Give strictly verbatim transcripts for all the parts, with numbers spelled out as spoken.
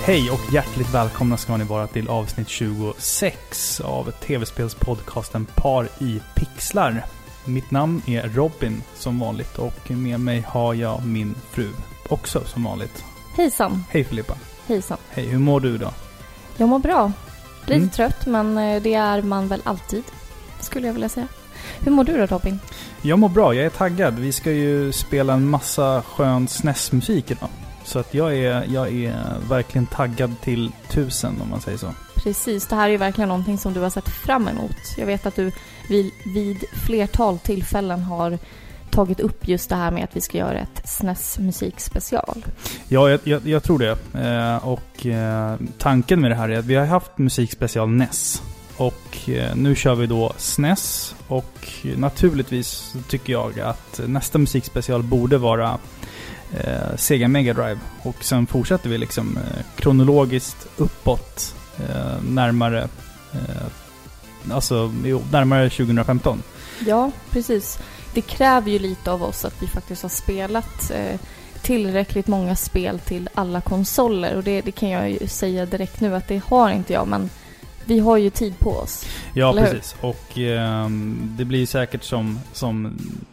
Hej och hjärtligt välkomna ska ni vara till avsnitt tjugosex av tv-spelspodcasten Par i pixlar. Mitt namn är Robin som vanligt och med mig har jag min fru också som vanligt. Hejsan. Hej Filippa. Hejsan. Hej, hur mår du då? Jag mår bra. Lite Mm. trött, men det är man väl alltid, skulle jag vilja säga. Hur mår du då, Robin? Jag mår bra, jag är taggad. Vi ska ju spela en massa skön S N E S-musik idag. Så att jag är, jag är verkligen taggad till tusen om man säger så. Precis, det här är ju verkligen någonting som du har sett fram emot. Jag vet att du vid, vid flertal tillfällen har tagit upp just det här med att vi ska göra ett S N E S-musikspecial. Ja, jag, jag, jag tror det. Eh, och eh, tanken med det här är att vi har haft musikspecial N E S. Och eh, nu kör vi då S N E S. Och naturligtvis tycker jag att nästa musikspecial borde vara eh, Sega Mega Drive. Och sen fortsätter vi liksom eh, kronologiskt uppåt eh, närmare eh, alltså jo, närmare tjugohundrafemton. Ja, precis. Det kräver ju lite av oss att vi faktiskt har spelat eh, tillräckligt många spel till alla konsoler. Och det, det kan jag ju säga direkt nu att det har inte jag, men vi har ju tid på oss. Ja, precis. Och eh, det blir säkert som som,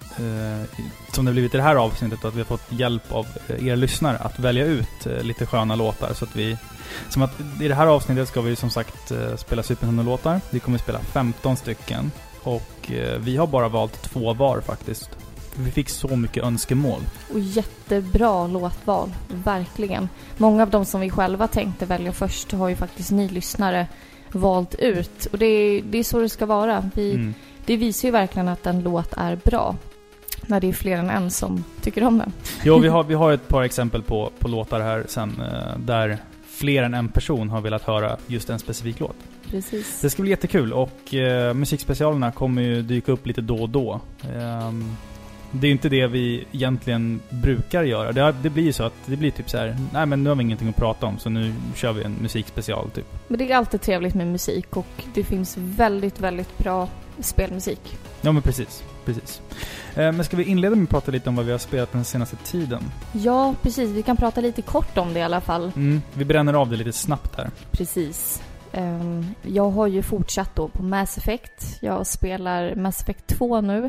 eh, som det blivit i det här avsnittet att vi har fått hjälp av er lyssnare att välja ut eh, lite sköna låtar. Så att vi, som att i det här avsnittet ska vi som sagt eh, spela Super Nintendo-låtar. Vi kommer spela femton stycken. Och eh, vi har bara valt två var faktiskt. Vi fick så mycket önskemål. Och jättebra låtval, verkligen. Många av de som vi själva tänkte välja först har ju faktiskt ni lyssnare valt ut. Och det är, det är så det ska vara. Vi, mm. Det visar ju verkligen att en låt är bra när det är fler än en som tycker om den. Ja, vi har, vi har ett par exempel på, på låtar här sen eh, där fler än en person har velat höra just en specifik låt. Precis. Det ska bli jättekul och eh, musikspecialerna kommer ju dyka upp lite då och då. Eh, det är ju inte det vi egentligen brukar göra. Det, det blir ju så att det blir typ så här: nej men nu har vi ingenting att prata om så nu kör vi en musikspecial typ. Men det är alltid trevligt med musik och det finns väldigt, väldigt bra spelmusik. Ja men precis, precis. Eh, men ska vi inleda med att prata lite om vad vi har spelat den senaste tiden? Ja, precis. Vi kan prata lite kort om det i alla fall. Mm, vi bränner av det lite snabbt här. Precis. Um, jag har ju fortsatt då på Mass Effect. Jag spelar Mass Effect två nu.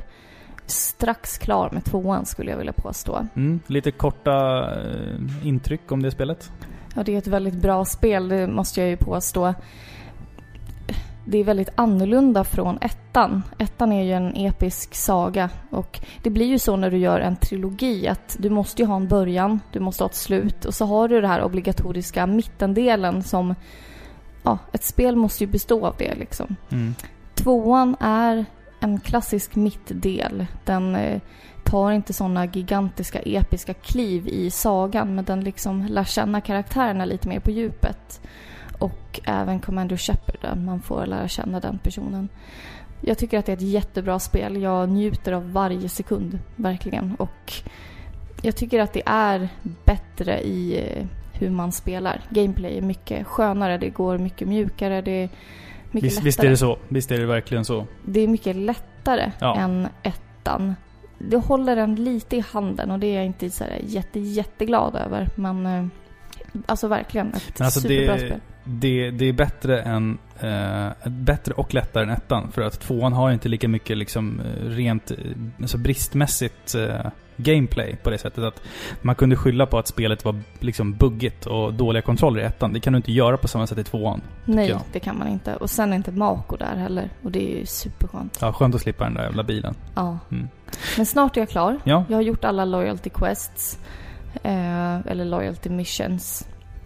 Strax klar med tvåan skulle jag vilja påstå. Mm, lite korta eh, intryck om det spelet. Ja, det är ett väldigt bra spel, det måste jag ju påstå. Det är väldigt annorlunda från ettan. Ettan är ju en episk saga och det blir ju så när du gör en trilogi att du måste ju ha en början, du måste ha ett slut och så har du det här obligatoriska mittendelen som, ja, ett spel måste ju bestå av det liksom. Mm. Tvåan är en klassisk mittdel. Den eh, tar inte såna gigantiska episka kliv i sagan, men den liksom lär känna karaktärerna lite mer på djupet. Och även Commander Shepard, man får lära känna den personen. Jag tycker att det är ett jättebra spel. Jag njuter av varje sekund, verkligen. Och jag tycker att det är bättre i eh, hur man spelar. Gameplay är mycket skönare, det går mycket mjukare, det är Visst, visst är det så. Visst är det verkligen så. Det är mycket lättare ja. än ettan. Det håller en lite i handen och det är jag inte så här jätte, jätteglad över. Men alltså verkligen ett alltså superbra det, spel. Det, det är bättre än eh, bättre och lättare än ettan. För att tvåan har inte lika mycket liksom rent alltså bristmässigt eh, gameplay på det sättet att man kunde skylla på att spelet var liksom buggigt och dåliga kontroller i ettan. Det kan du inte göra på samma sätt i tvåan. Nej, jag. det kan man inte. Och sen är inte Mako där heller. Och det är ju superskönt. Ja, skönt att slippa den där jävla bilen. Ja. Mm. Men snart är jag klar. Ja. Jag har gjort alla loyalty quests. Eh, eller loyalty missions.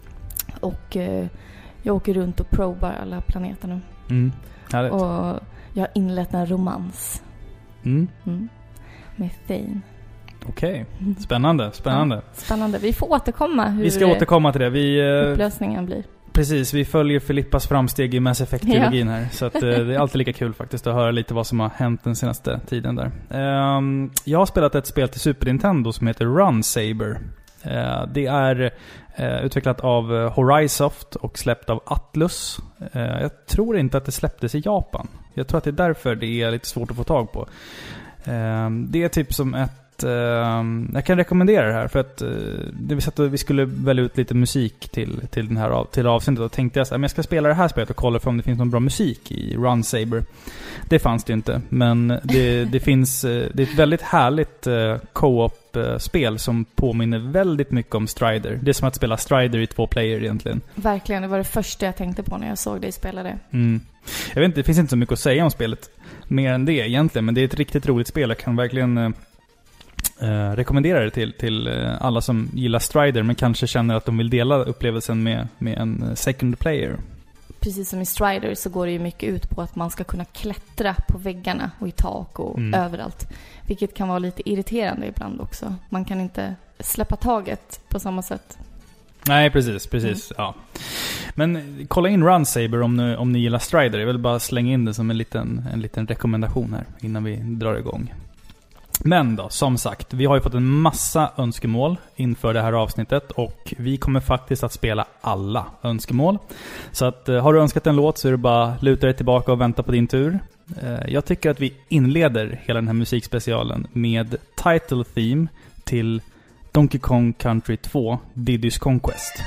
Och eh, jag åker runt och probar alla planeter nu. Mm. Härligt. Och jag har inlett en romans. Mm. Mm. Med Thane. Okej, okay. Spännande, spännande. Ja, spännande. Vi får återkomma hur vi ska återkomma till det. Vi, upplösningen blir. Precis, vi följer Filippas framsteg i Mass Effect-trilogin här. Så att, det är alltid lika kul faktiskt att höra lite vad som har hänt den senaste tiden där. Um, jag har spelat ett spel till Super Nintendo som heter Run Saber. Uh, det är uh, utvecklat av uh, Horizon och släppt av Atlus. Uh, jag tror inte att det släpptes i Japan. Jag tror att det är därför det är lite svårt att få tag på. Uh, det är typ som ett ett... Uh, jag kan rekommendera det här för att uh, det vi, satt och, vi skulle välja ut lite musik till, till, den här av, till avsnittet och tänkte jag så här, men jag ska spela det här spelet och kolla för om det finns någon bra musik i Run Saber. Det fanns det ju inte, men det, det finns... Uh, det är ett väldigt härligt uh, co-op-spel som påminner väldigt mycket om Strider. Det är som att spela Strider i två player egentligen. Verkligen, det var det första jag tänkte på när jag såg dig spela det. Mm. Jag vet inte, det finns inte så mycket att säga om spelet mer än det egentligen, men det är ett riktigt roligt spel. Jag kan verkligen eh, rekommendera det till, till eh, alla som gillar Strider men kanske känner att de vill dela upplevelsen med, med en second player. Precis som i Strider så går det ju mycket ut på att man ska kunna klättra på väggarna och i tak och Mm. överallt. Vilket kan vara lite irriterande ibland också. Man kan inte släppa taget på samma sätt. Nej, precis, precis. Mm. Ja. Men kolla in Run Saber om ni, om ni gillar Strider. Jag vill bara slänga in det som en liten, en liten rekommendation här innan vi drar igång. Men då, som sagt, vi har ju fått en massa önskemål inför det här avsnittet och vi kommer faktiskt att spela alla önskemål. Så att har du önskat en låt så är det bara luta dig tillbaka och vänta på din tur. Jag tycker att vi inleder hela den här musikspecialen med title theme till Donkey Kong Country två, Diddy's Conquest.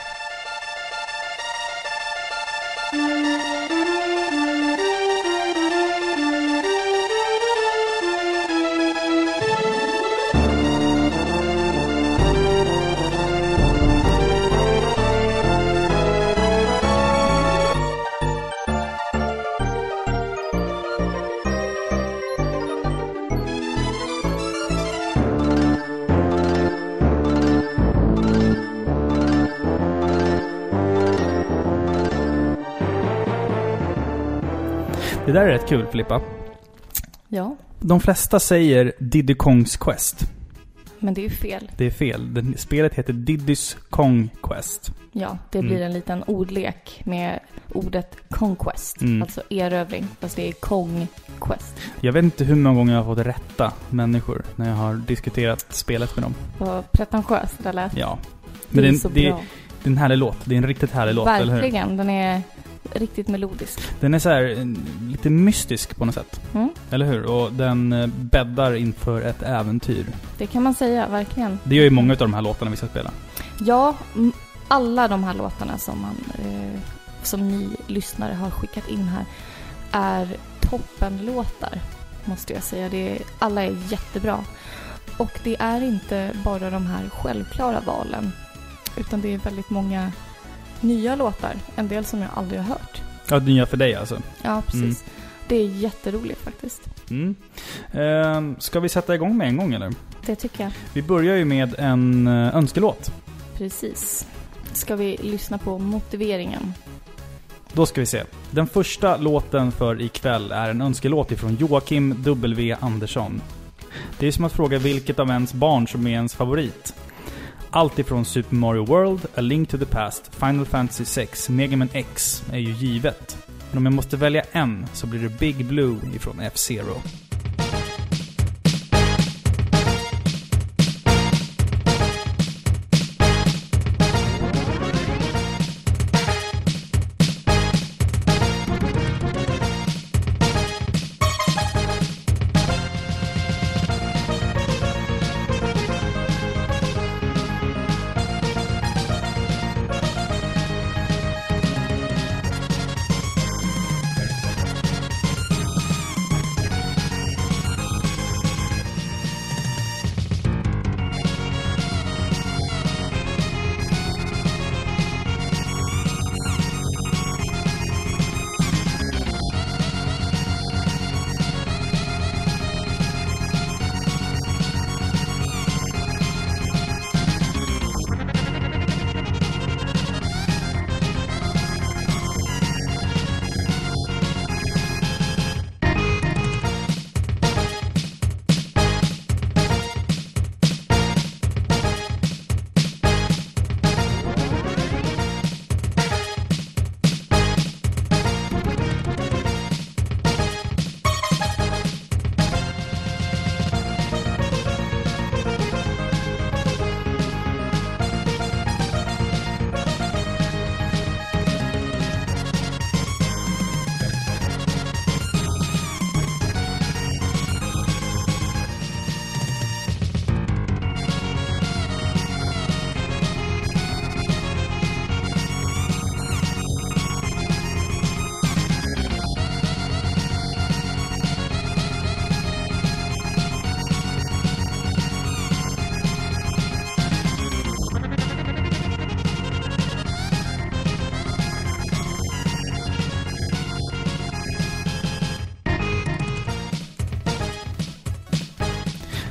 Det där är rätt kul, Filippa. Ja. De flesta säger Diddy Kongs Quest. Men det är ju fel. Det är fel. Den, spelet heter Diddy's Kong Quest. Ja, det blir Mm. en liten ordlek med ordet Conquest. Mm. Alltså erövring, fast det är Kong Quest. Jag vet inte hur många gånger jag har fått rätta människor när jag har diskuterat spelet med dem. Vad pretentiöst det lät. Ja. Det Men är det, så det, bra. det är en härlig låt. Det är en riktigt härlig låt, eller hur? Verkligen, den är riktigt melodisk. Den är så här en- lite mystisk på något sätt. Mm. Eller hur? Och den eh, bäddar inför ett äventyr. Det kan man säga, verkligen. Det gör ju många av de här låtarna vi ska spela. Ja, m- alla de här låtarna som, man, eh, som ni lyssnare har skickat in här är toppenlåtar, måste jag säga. Det är, alla är jättebra. Och det är inte bara de här självklara valen, utan det är väldigt många nya låtar. En del som jag aldrig har hört. Ja, nya för dig alltså. Ja, precis. Mm. Det är jätteroligt faktiskt. Mm. Eh, ska vi sätta igång med en gång, eller? Det tycker jag. Vi börjar ju med en eh, önskelåt. Precis. Ska vi lyssna på motiveringen? Då ska vi se. Den första låten för ikväll är en önskelåt ifrån Joakim W. Andersson. Det är som att fråga vilket av ens barn som är ens favorit. Allt ifrån Super Mario World, A Link to the Past, Final Fantasy sex, Mega Man X är ju givet. Men om jag måste välja en så blir det Big Blue ifrån F-Zero.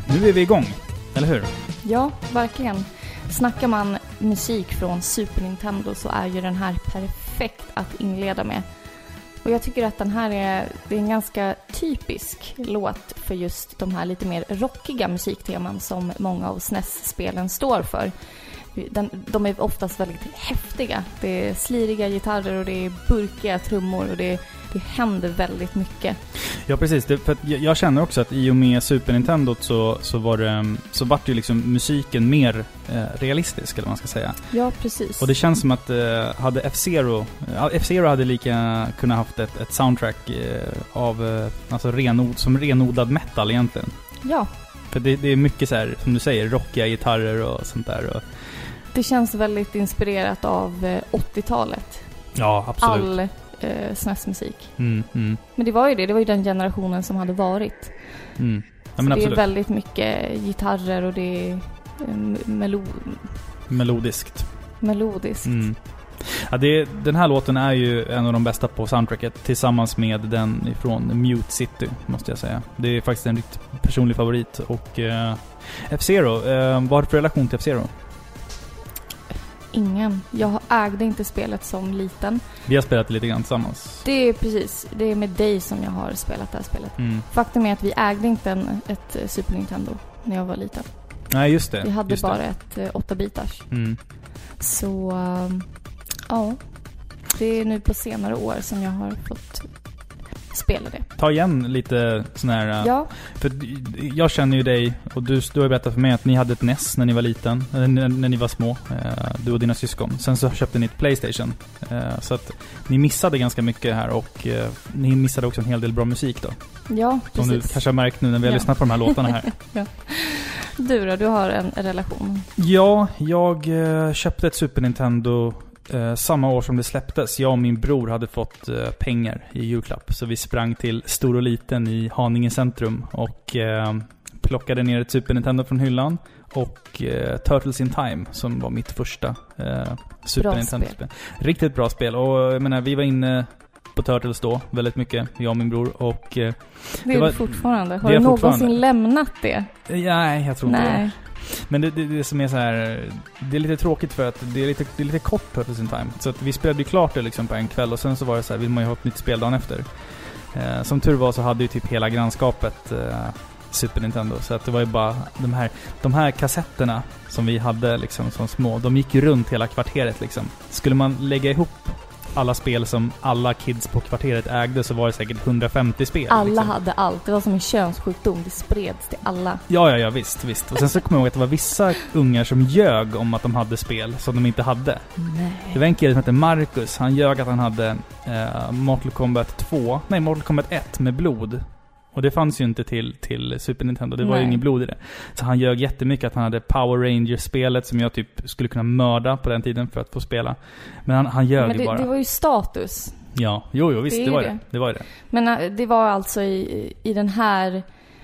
Nu är vi igång, eller hur? Ja, verkligen. Snackar man musik från Super Nintendo så är ju den här perfekt att inleda med. Och jag tycker att den här är, det är en ganska typisk låt för just de här lite mer rockiga musikteman som många av S N E S-spelen står för. Den, de är oftast väldigt häftiga. Det är sliriga gitarrer och det är burkiga trummor och det, det händer väldigt mycket. Ja, precis. Det, för att jag, jag känner också att i och med Super Nintendo så, så var det, så vart ju liksom musiken mer eh, realistisk, eller vad man ska säga. Ja, precis. Och det känns som att eh, hade F-Zero eh, F-Zero hade lika kunnat haft ett, ett soundtrack eh, av eh, alltså renod, som renodlad metal egentligen. Ja. För det, det är mycket så här, som du säger, rockiga gitarrer och sånt där. Och det känns väldigt inspirerat av eh, åttiotalet. ja, absolut. All eh, S N E S-musik. Mm, mm. Men det var ju det, det var ju den generationen som hade varit. Mm. Ja, så men det absolut. är väldigt mycket gitarrer och det är eh, melo- melodiskt. melodiskt. Mm. Ja, det, den här låten är ju en av de bästa på soundtracket tillsammans med den från Mute City, måste jag säga. Det är faktiskt en riktigt personlig favorit. Och eh, F-Zero, eh, vad har du för relation till F-Zero? Ingen. Jag ägde inte spelet som liten. Vi har spelat lite grann tillsammans. Det är precis, det är med dig som jag har spelat det här spelet. Mm. Faktum är att vi ägde inte en, ett Super Nintendo när jag var liten. Nej, just det. Vi hade just bara det. ett eh, åtta-bitars. Mm. Så, um, ja. Det är nu på senare år som jag har fått spela det. Ta igen lite sån här... Ja. För jag känner ju dig, och du, du har berättat för mig att ni hade ett N E S när ni var liten, när, när ni var små, eh, du och dina syskon. Sen så köpte ni ett PlayStation. Eh, så att ni missade ganska mycket här, och eh, ni missade också en hel del bra musik då. Ja, som precis. du kanske har märkt nu när vi har Ja. lyssnat på de här låtarna här. Ja. Du då, du har en relation. Ja, jag eh, köpte ett Super Nintendo eh, samma år som det släpptes. Jag och min bror hade fått eh, pengar i julklapp. Så vi sprang till Stor och Liten i Haninge centrum och eh, plockade ner ett Super Nintendo från hyllan. Och eh, Turtles in Time, som var mitt första eh, Super Nintendo-spel. Riktigt bra spel. Och jag menar, vi var inne på Turtles då väldigt mycket, jag och min bror. Och, eh, det är det var, du fortfarande. Har det du någonsin fortfarande. lämnat det? Nej, jag tror inte Nej. det. Men det, det, det som är så här, det är lite tråkigt för att det är lite, det är lite kort Turtles in Time. Så att vi spelade ju klart det liksom på en kväll, och sen så var det så här, vill man ju ha ett nytt spel dagen efter. Eh, som tur var så hade ju typ hela grannskapet eh, Super Nintendo. Så att det var ju bara de här, de här kassetterna som vi hade liksom som små, de gick ju runt hela kvarteret liksom. Skulle man lägga ihop alla spel som alla kids på kvarteret ägde, så var det säkert hundrafemtio spel. Alla liksom. hade allt. Det var som en könssjukdom. Det spreds till alla. Ja, ja, ja, visst, visst. Och sen så kommer jag ihåg att det var vissa ungar som ljög om att de hade spel som de inte hade. Nej. Det var en kille som hette Marcus. Han ljög att han hade eh, Mortal Kombat två. Nej, Mortal Kombat ett med blod. Och det fanns ju inte till, till Super Nintendo. Det var Nej. ju ingen blod i det. Så han ljög jättemycket att han hade Power Rangers-spelet som jag typ skulle kunna mörda på den tiden för att få spela. Men han, han ljög Men det, ju bara. det var ju status. Ja, jo, jo visst, Det är det, var det. det. Det var ju det. Men äh, det var alltså i, i den här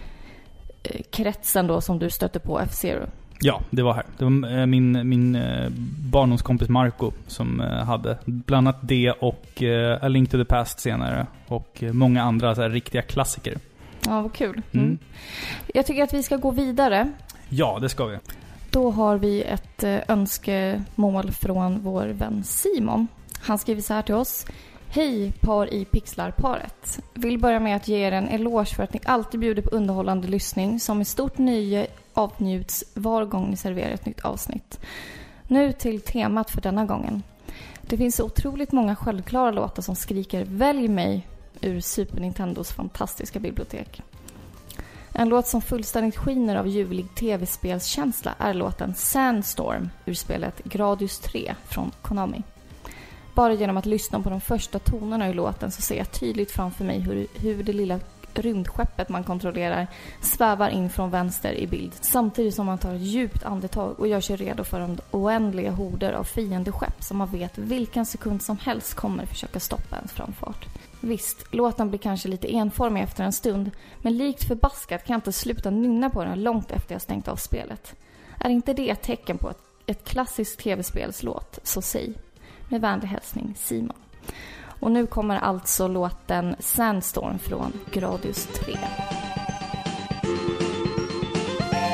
eh, kretsen då som du stötte på F-Zero. Ja, det var här. Det var eh, min, min eh, barndomskompis Marco som eh, hade bland annat det och eh, A Link to the Past senare. Och eh, många andra så här, riktiga klassiker. Ja, vad kul. Mm. Mm. Jag tycker att vi ska gå vidare. Ja, det ska vi. Då har vi ett eh, önskemål från vår vän Simon. Han skriver så här till oss. Hej par i Pixlar-paret. Vill börja med att ge er en eloge för att ni alltid bjuder på underhållande lyssning som med stort nöje avnjuts var gång ni serverar ett nytt avsnitt. Nu till temat för denna gången. Det finns så otroligt många självklara låtar som skriker välj mig ur Super Nintendos fantastiska bibliotek. En låt som fullständigt skiner av ljuvlig tv-spelskänsla är låten Sandstorm ur spelet Gradius tre från Konami. Bara genom att lyssna på de första tonerna i låten så ser jag tydligt framför mig hur, hur det lilla rymdskeppet man kontrollerar svävar in från vänster i bild. Samtidigt som man tar ett djupt andetag och gör sig redo för de oändliga horder av fiendeskepp som man vet vilken sekund som helst kommer försöka stoppa ens framfart. Visst, låten blir kanske lite enformig efter en stund, men likt förbaskat kan jag inte sluta nynna på den långt efter jag stängt av spelet. Är inte det ett tecken på ett, ett klassiskt tv-spelslåt, så säg. Med vänlig hälsning, Simon. Och nu kommer alltså låten Sandstorm från Gradius tre.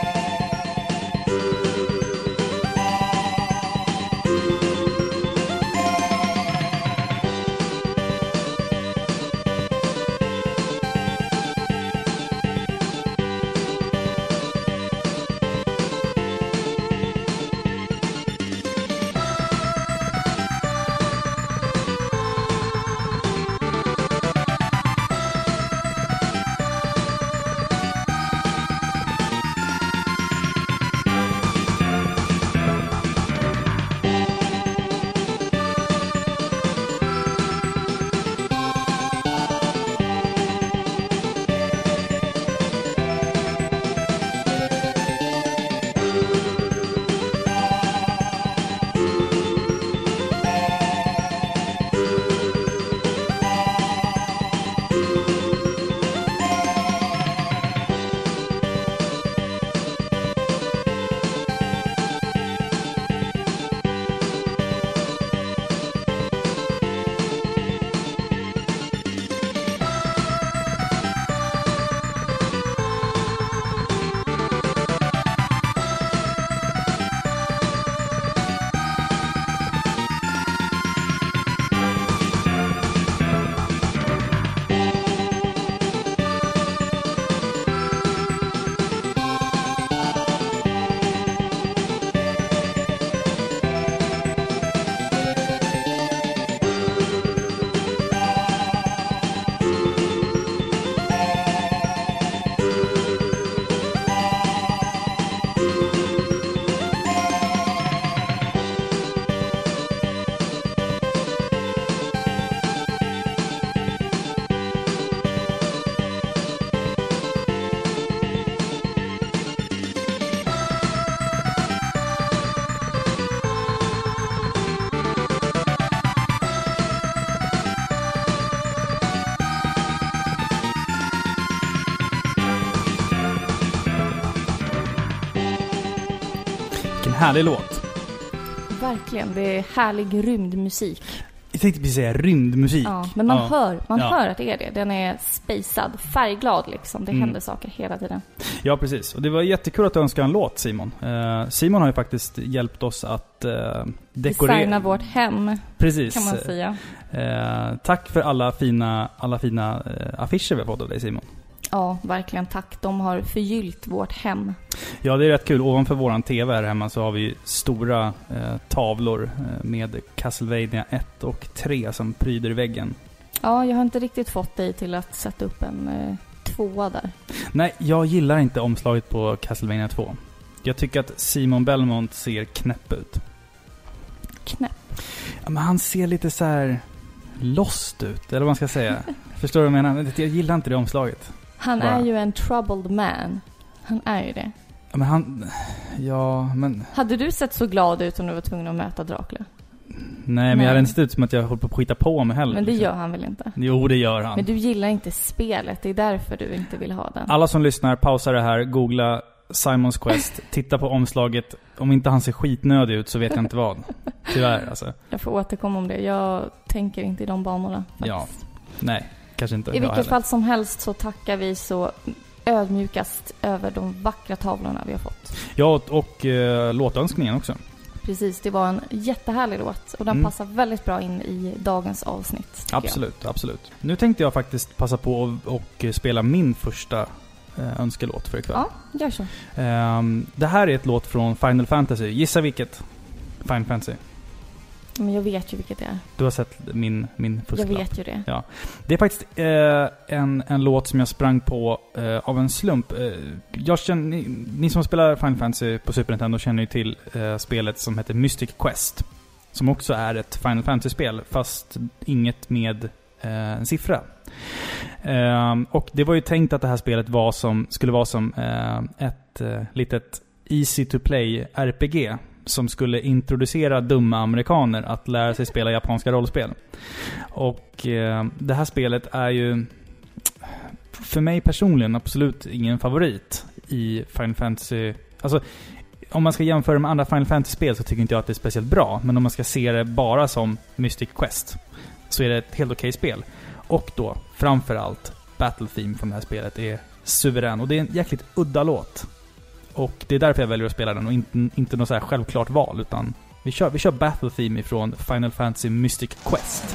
härlig låt. Verkligen, det är härlig rymdmusik. Jag tänkte precis säga rymdmusik. Ja, men man, ja. hör, man ja. hör att det är det. Den är spacad, färgglad liksom. Det Mm. händer saker hela tiden. Ja, precis. Och det var jättekul att du önskade en låt, Simon. Uh, Simon har ju faktiskt hjälpt oss att uh, dekorera... Designa vårt hem, precis. kan man säga. Uh, tack för alla fina, alla fina uh, affischer vi har fått av dig, Simon. Ja, verkligen tack. De har förgyllt vårt hem. Ja, det är rätt kul. Ovanför våran tv här hemma så har vi stora eh, tavlor eh, med Castlevania ett och tre som pryder väggen. Ja, jag har inte riktigt fått dig till att sätta upp en eh, tvåa där. Nej, jag gillar inte omslaget på Castlevania två. Jag tycker att Simon Belmont ser knäpp ut. Knäpp? Ja, men han ser lite så här lost ut, eller vad man ska säga. Förstår du vad jag menar? Jag gillar inte det omslaget. Han Bara. är ju en troubled man. Han är ju det. Ja, men han... Ja, men... Hade du sett så glad ut om du var tvungen att möta Dracula? Nej, men Nej. jag hade inte sett ut som att jag håller på att skita på mig heller. Men det liksom. gör han väl inte? Jo, det gör han. Men du gillar inte spelet. Det är därför du inte vill ha den. Alla som lyssnar, pausa det här, googla Simons Quest, titta på omslaget. Om inte han ser skitnödig ut så vet jag inte vad. Tyvärr, alltså. Jag får återkomma om det. Jag tänker inte i de banorna. Faktiskt. Ja, nej, kanske inte. I vilket fall som helst så tackar vi så ödmjukast över de vackra tavlorna vi har fått. Ja, och, och uh, låtönskningen också. Precis, det var en jättehärlig låt. Och den Mm. passar väldigt bra in i dagens avsnitt. Absolut, jag. absolut. Nu tänkte jag faktiskt passa på och, och spela min första uh, önskelåt för ikväll. Ja, gör så. Um, det här är ett låt från Final Fantasy. Gissa vilket? Final Fantasy. Men jag vet ju vilket det är. Du har sett min, min fusklapp. Jag vet ju det. Ja. Det är faktiskt eh, en, en låt som jag sprang på eh, av en slump. Eh, jag känner, ni, ni som spelar Final Fantasy på Super Nintendo känner ju till eh, spelet som heter Mystic Quest. Som också är ett Final Fantasy-spel, fast inget med eh, en siffra. Eh, och det var ju tänkt att det här spelet var som, skulle vara som eh, ett eh, litet easy to play R P G som skulle introducera dumma amerikaner att lära sig spela japanska rollspel. Och eh, det här spelet är ju för mig personligen absolut ingen favorit i Final Fantasy. Alltså, om man ska jämföra med andra Final Fantasy-spel så tycker inte jag att det är speciellt bra. Men om man ska se det bara som Mystic Quest så är det ett helt okej spel. Och då, framförallt, Battle Theme från det här spelet är suverän. Och det är en jäkligt udda låt. Och det är därför jag väljer att spela den och inte, inte något så här självklart val, utan vi kör, vi kör Battle Theme ifrån Final Fantasy Mystic Quest.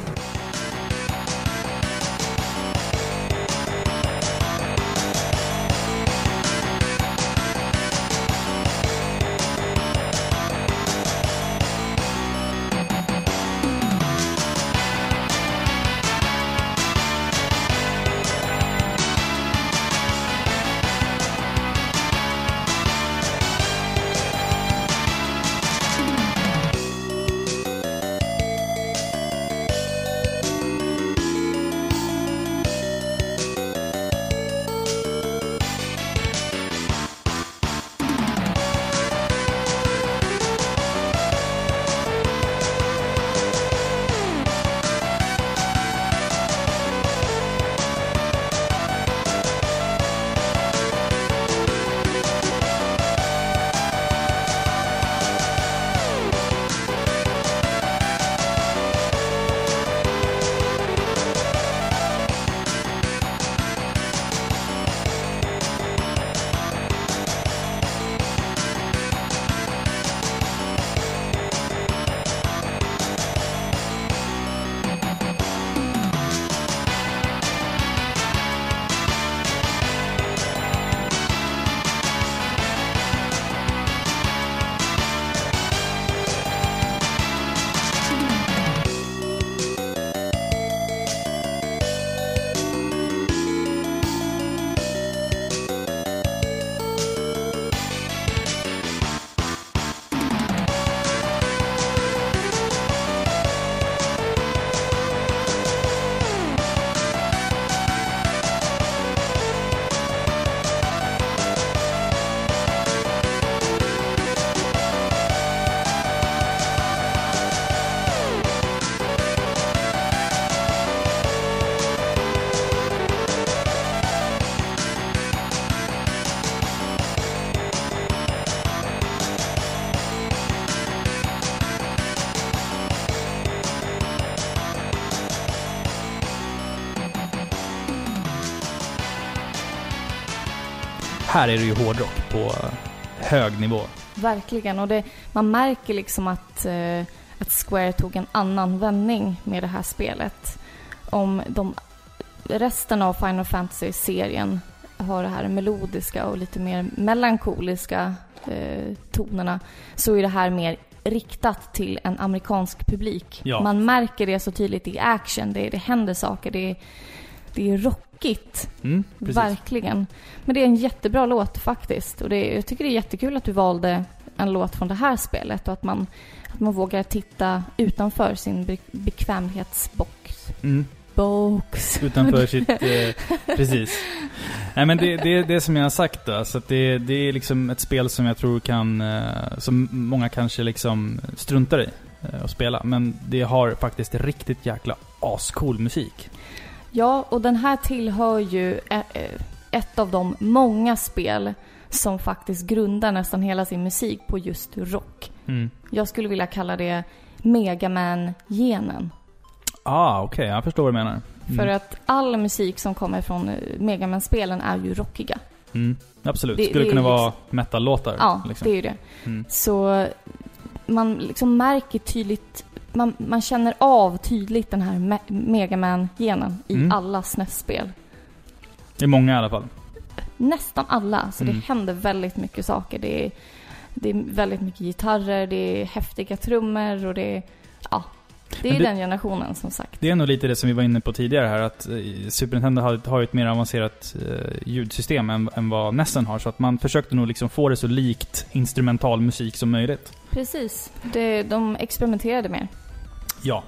här är det ju hårdrock på hög nivå. Verkligen, och det, man märker liksom att, eh, att Square tog en annan vändning med det här spelet. Om de, resten av Final Fantasy-serien har det här melodiska och lite mer melankoliska eh, tonerna, så är det här mer riktat till en amerikansk publik. Ja. Man märker det så tydligt i action, det, det händer saker, det, det är rockigt. Mm, precis. Verkligen. Men det är en jättebra låt faktiskt. Och det, jag tycker det är jättekul att du valde en låt från det här spelet och att man, att man vågar titta utanför sin be- bekvämlighetsbox. Mm. Box. Utanför sitt... Eh, precis. Nej, men det, det är det som jag har sagt då. Så att det, det är liksom ett spel som jag tror kan... Eh, som många kanske liksom struntar i eh, att spela. Men det har faktiskt riktigt jäkla ascool musik. Ja, och den här tillhör ju ett av de många spel som faktiskt grundar nästan hela sin musik på just rock. Mm. Jag skulle vilja kalla det Mega Man-genen. Ah, okej. Okay. Jag förstår vad du menar. Mm. För att all musik som kommer från Mega Man-spelen är ju rockiga. Mm. Absolut. Det, skulle det kunna liksom vara metal-låtar. Ja, liksom. det är ju det. Mm. Så man liksom märker tydligt... Man, man känner av tydligt den här Me- Mega Man-genen i Mm. alla S N E S-spel. Det är många i alla fall. Nästan alla. Så Mm. det händer väldigt mycket saker. Det är, det är väldigt mycket gitarrer, det är häftiga trummor och det är... Ja, det är Men det, den generationen som sagt. det är nog lite det som vi var inne på tidigare här. Att eh, Super Nintendo har, har ett mer avancerat eh, ljudsystem än, än vad N E S har. Så att man försökte nog liksom få det så likt instrumental musik som möjligt. Precis. Det, de experimenterade mer. Ja.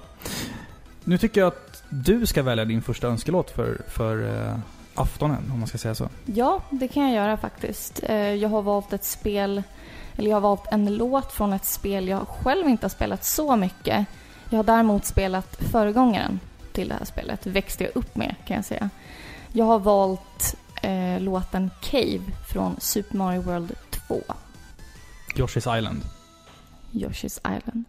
Nu tycker jag att du ska välja din första önskelåt för, för eh, aftonen, om man ska säga så. Ja, det kan jag göra faktiskt. Eh, Jag har valt ett spel, eller jag har valt en låt från ett spel jag själv inte har spelat så mycket. Jag har däremot spelat föregångaren till det här spelet. Växte jag upp med, kan jag säga. Jag har valt eh, låten Cave från Super Mario World två. Yoshi's Island. Yoshi's Island.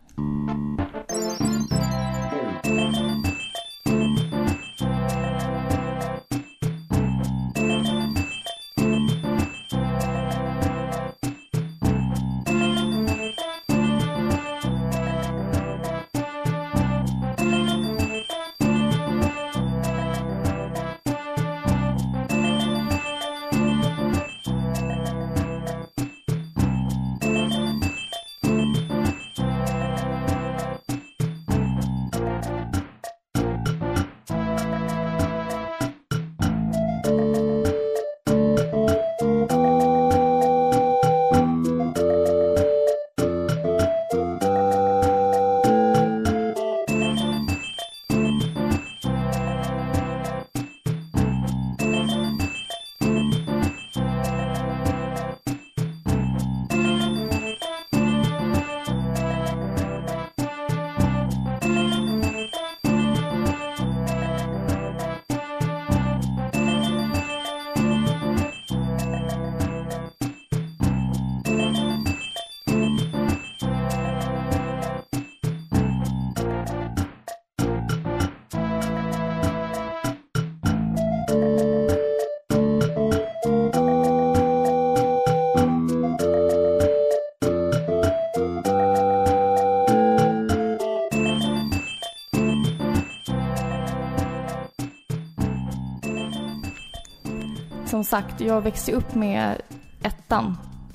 Som sagt, jag växte upp med ettan.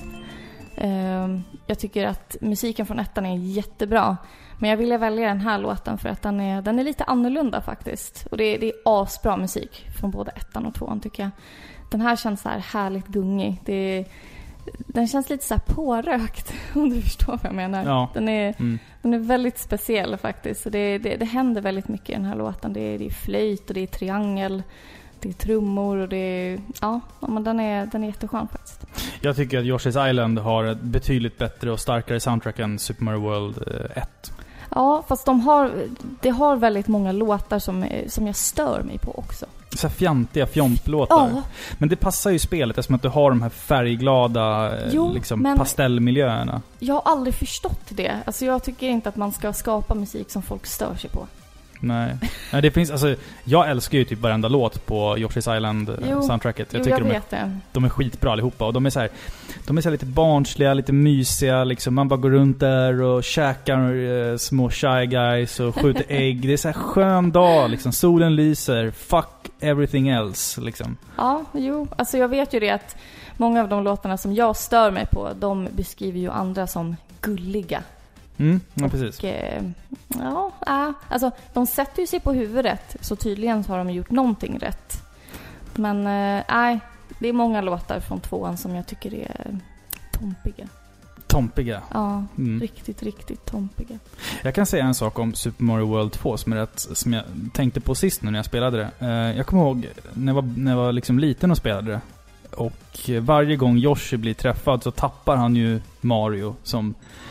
Jag tycker att musiken från ettan är jättebra. Men jag ville välja den här låten för att den är, den är lite annorlunda faktiskt. Och det är, det är asbra musik från både ettan och tvåan tycker jag. Den här känns så här härligt gungig. Det är, den känns lite så här pårökt, om du förstår vad jag menar. Ja. Den, är, Mm. den är väldigt speciell faktiskt. Så det, det, det händer väldigt mycket i den här låten. Det är, det är flöjt och det är triangel. Det är trummor och det är... Ja, men den är, den är jätteskön faktiskt. Jag tycker att Yoshi's Island har ett betydligt bättre och starkare soundtrack än Super Mario World ett. Ja, fast de har, det har väldigt många låtar som, som jag stör mig på också. Så här fjantiga fjomplåtar. Ja. Men det passar ju spelet eftersom att du har de här färgglada Jo, liksom, men- pastellmiljöerna. Jag har aldrig förstått det. Alltså jag tycker inte att man ska skapa musik som folk stör sig på. Nej. Nej, det finns, alltså, jag älskar ju typ varenda låt på Yoshi's Island jo, soundtracket. Jag jo, tycker jag de, vet är, det. de är skitbra allihopa. Och de är så här, de är så här lite barnsliga, lite mysiga. Liksom. Man bara går runt där och käkar eh, små shy guys och skjuter ägg. Det är så här skön dag. Liksom. Solen lyser. Fuck everything else. Liksom. Ja, jo. Alltså jag vet ju det att många av de låtarna som jag stör mig på, de beskriver ju andra som gulliga. Mm, ja, precis. Och, eh, ja, äh, alltså de sätter ju sig på huvudet, så tydligen har de gjort någonting rätt. Men nej, äh, det är många låtar från tvåan som jag tycker är tompiga. Tompiga? Ja, mm. riktigt, riktigt tompiga. Jag kan säga en sak om Super Mario World två som, är rätt, som jag tänkte på sist nu när jag spelade det. Eh, jag kommer ihåg när jag var, när jag var liksom liten och spelade det. Och varje gång Yoshi blir träffad så tappar han ju Mario som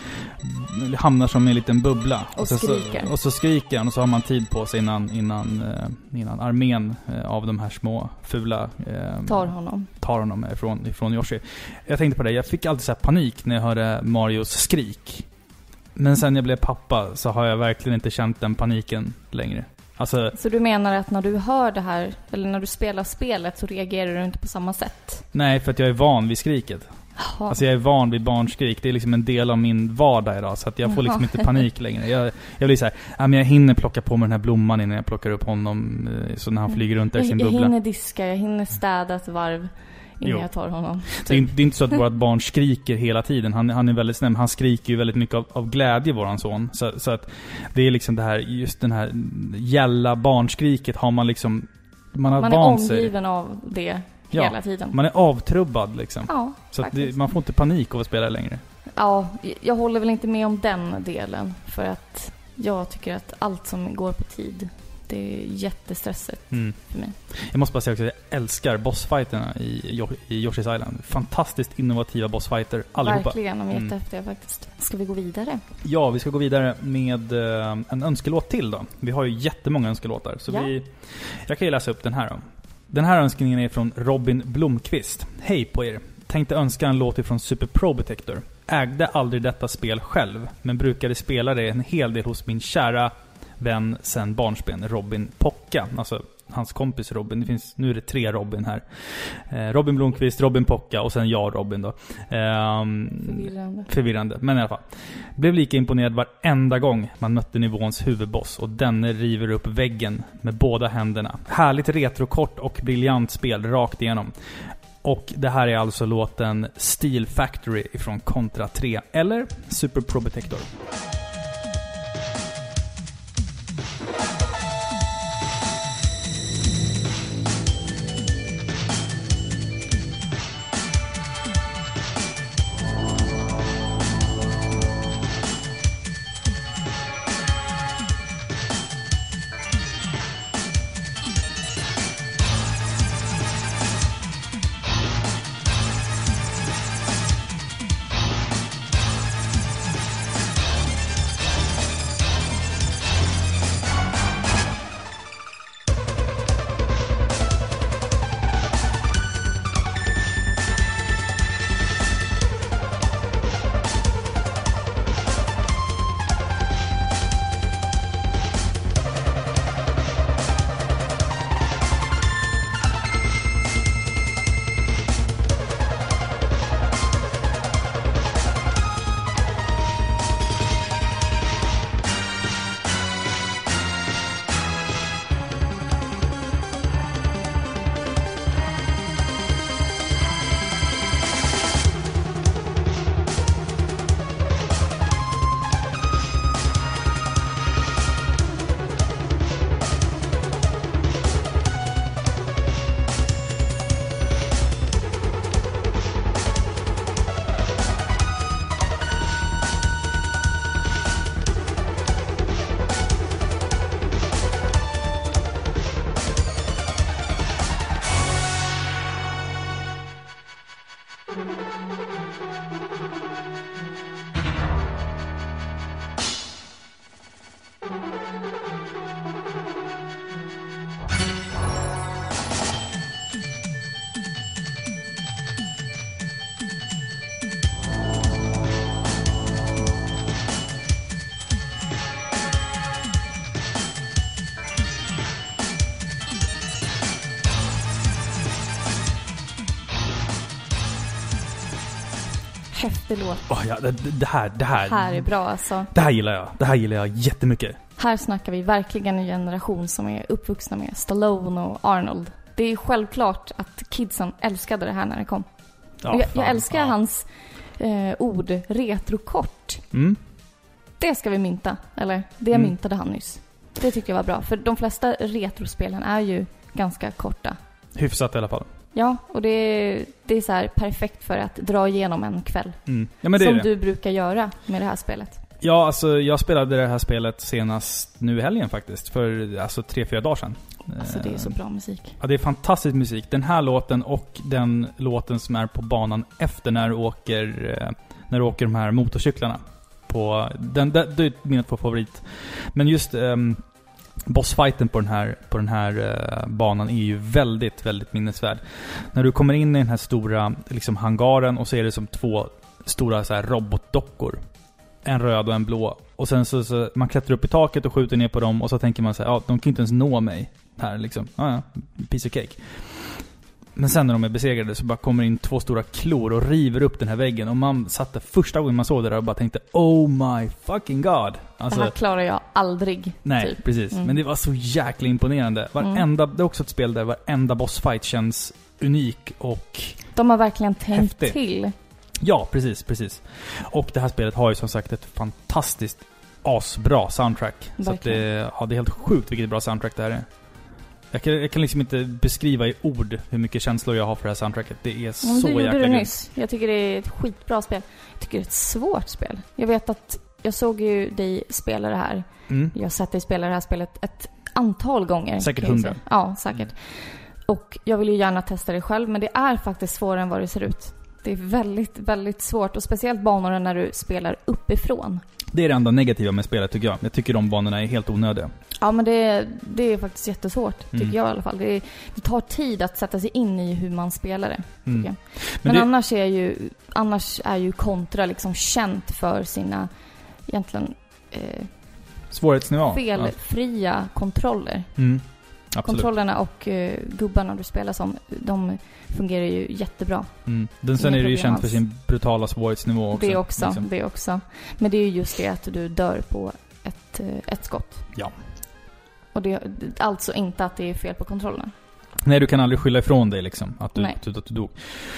hamnar som en liten bubbla. Och, och, så, skriker. Så, och så skriker han och så har man tid på sig innan, innan, innan armén av de här små fula eh, tar honom. Tar honom ifrån, ifrån Yoshi. Jag tänkte på det, jag fick alltid så här panik när jag hörde Marios skrik. Men sen jag blev pappa så har jag verkligen inte känt den paniken längre. Alltså, så du menar att när du hör det här, eller när du spelar spelet, så reagerar du inte på samma sätt? Nej, för att jag är van vid skriket. Jaha. Alltså jag är van vid barnskrik. Det är liksom en del av min vardag idag. Så att jag får liksom inte panik längre. Jag, jag blir så här, ja, men jag hinner plocka på mig den här blomman innan jag plockar upp honom. Så när han flyger runt där i sin jag, bubbla. Jag hinner diska, jag hinner städa ett varv innan jo. jag tar honom. Det är, det är inte så att vårt barn skriker hela tiden. Han, han är väldigt snäll. Han skriker ju väldigt mycket av, av glädje, våran son. Så, så att det är liksom det här, just den här gälla barnskriket har man liksom, man har man är vant sig. omgiven av det hela ja, tiden. Man är avtrubbad liksom. Ja, så att det, man får inte panik av att spela längre. Ja, jag håller väl inte med om den delen. För att jag tycker att allt som går på tid, det är jättestressigt mm. för mig. Jag måste bara säga också att jag älskar bossfighterna i, i Yoshi's Island. Fantastiskt innovativa bossfighter allihopa. Verkligen, de är jättehäftiga mm. faktiskt. Ska vi gå vidare? Ja, vi ska gå vidare med uh, en önskelåt till då. Vi har ju jättemånga önskelåtar. Så ja. vi, jag kan ju läsa upp den här då. Den här önskningen är från Robin Blomqvist. Hej på er. Tänkte önska en låt ifrån Super Probotector. Ägde aldrig detta spel själv, men brukade spela det en hel del hos min kära vän sen barnsben, Robin Pocka. Alltså hans kompis Robin. Det finns, nu är det tre Robin här. Eh, Robin Blomqvist, Robin Pocka och sen jag Robin då. Eh, förvirrande. Förvirrande, men i alla fall. Blev lika imponerad varenda gång man mötte nivåns huvudboss och denne river upp väggen med båda händerna. Härligt retrokort och briljant spel rakt igenom. Och det här är alltså låten Steel Factory ifrån Contra tre eller Super Probotector. häftig låt. Oh, ja, det, det här, det här. Det här är bra alltså. Det här gillar jag. Det här gillar jag jättemycket. Här snackar vi verkligen en generation som är uppvuxna med Stallone och Arnold. Det är självklart att kidsen älskade det här när det kom. Ja, jag, fan, jag älskar ja. hans eh, ord retrokort. Mm. Det ska vi mynta. Eller det Mm. myntade han nyss. Det tycker jag var bra. För de flesta retrospelen är ju ganska korta. Hyfsat i alla fall. Ja, och det är, det är så här perfekt för att dra igenom en kväll. Mm. Ja, men det som är det. du brukar göra med det här spelet. Ja, alltså jag spelade det här spelet senast nu i helgen faktiskt. För alltså tre, fyra dagar sedan. Alltså det är så bra musik. Ja, det är fantastisk musik. Den här låten och den låten som är på banan efter när du åker, eh, när du åker de här motorcyklarna. På, den, det, det är mina två favorit. Men just um, bossfighten på den här, på den här uh, banan är ju väldigt, väldigt minnesvärd. När du kommer in i den här stora liksom, hangaren och så är det som två stora så här, robotdockor. En röd och en blå. Och sen så, så man klättrar upp i taket och skjuter ner på dem och så tänker man så här, ja, de kan inte ens nå mig här liksom. Ja, ja, piece of cake. Men sen när de är besegrade så bara kommer in två stora klor och river upp den här väggen. Och man satte första gången man såg det där och bara tänkte, oh my fucking god. Alltså, det här klarar jag aldrig. nej, typ. precis. Mm. Men det var så jäkla imponerande. Varenda, mm. Det är också ett spel där varenda bossfight känns unik och de har verkligen tänkt häftig. Till. Ja, precis, precis. Och det här spelet har ju som sagt ett fantastiskt asbra soundtrack. Verkligen. Så att det, ja, det är helt sjukt vilket bra soundtrack det här är. Jag kan, jag kan liksom inte beskriva i ord hur mycket känslor jag har för det här soundtracket. Det är men så du jäkla det grymt. nyss. Jag tycker det är ett skitbra spel. Jag tycker det är ett svårt spel. Jag vet att jag såg ju dig spela det här. Mm. Jag har sett dig spela det här spelet ett antal gånger. Säkert hundra. Ja, säkert. Mm. Och jag vill ju gärna testa det själv, men det är faktiskt svårare än vad det ser ut. Det är väldigt, väldigt svårt. Och speciellt banorna när du spelar uppifrån. Det är det enda negativa med spelet tycker jag. Jag tycker de banorna är helt onödiga. Ja, men det, det är faktiskt jättesvårt, tycker mm. jag i alla fall. Det, det tar tid att sätta sig in i hur man spelar det, mm. tycker jag. Men, men det... annars, är ju, annars är ju Contra liksom känt för sina egentligen eh, svårighetsnivå. felfria ja. kontroller. Mm. Kontrollerna och eh, gubbarna du spelar som, de fungerar ju jättebra. Mm. Den sen är det ju känt för sin brutala svårighetsnivå också. Det också, liksom. det också. Men det är ju just det att du dör på ett, ett skott. Ja. Och det är alltså inte att det är fel på kontrollerna. Nej, du kan aldrig skylla ifrån dig liksom, att du, att, att du dog.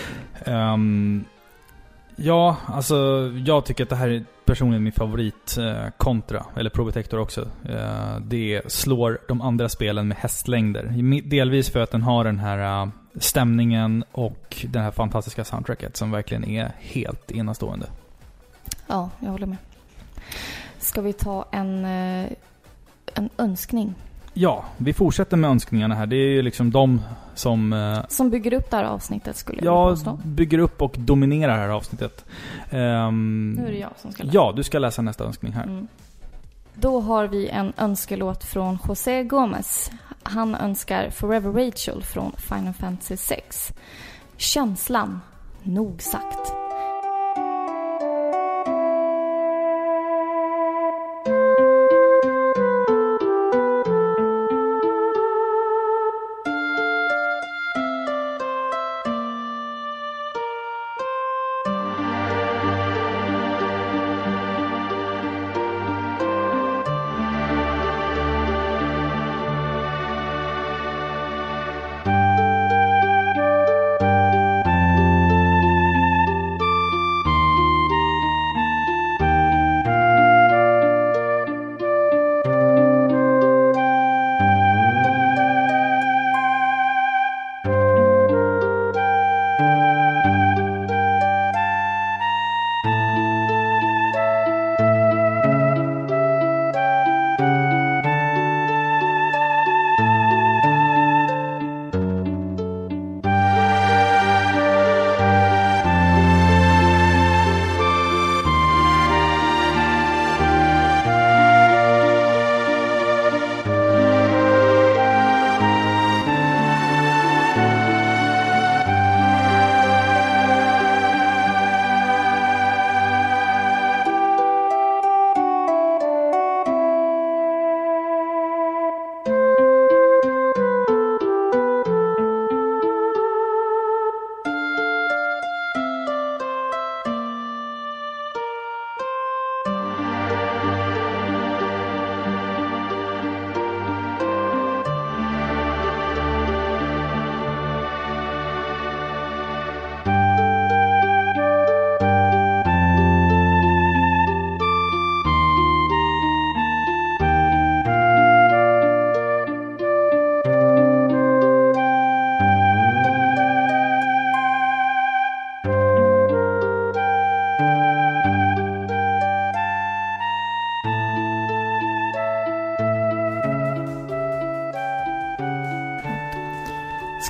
Um, ja, alltså jag tycker att det här är personligen min favorit eh, kontra, eller Probotector också. Eh, det slår de andra spelen med hästlängder. Delvis för att den har den här uh, stämningen och den här fantastiska soundtracket som verkligen är helt enastående. Ja, jag håller med. Ska vi ta en, uh, en önskning? Ja, vi fortsätter med önskningarna här. Det är ju liksom de som... Eh, som bygger upp det här avsnittet skulle jag ja, påstå. Ja, bygger upp och dominerar det här avsnittet. Um, nu är det jag som ska läsa. Ja, du ska läsa nästa önskning här. Mm. Då har vi en önskelåt från José Gomez. Han önskar Forever Rachel från Final Fantasy sex. Känslan, nog sagt.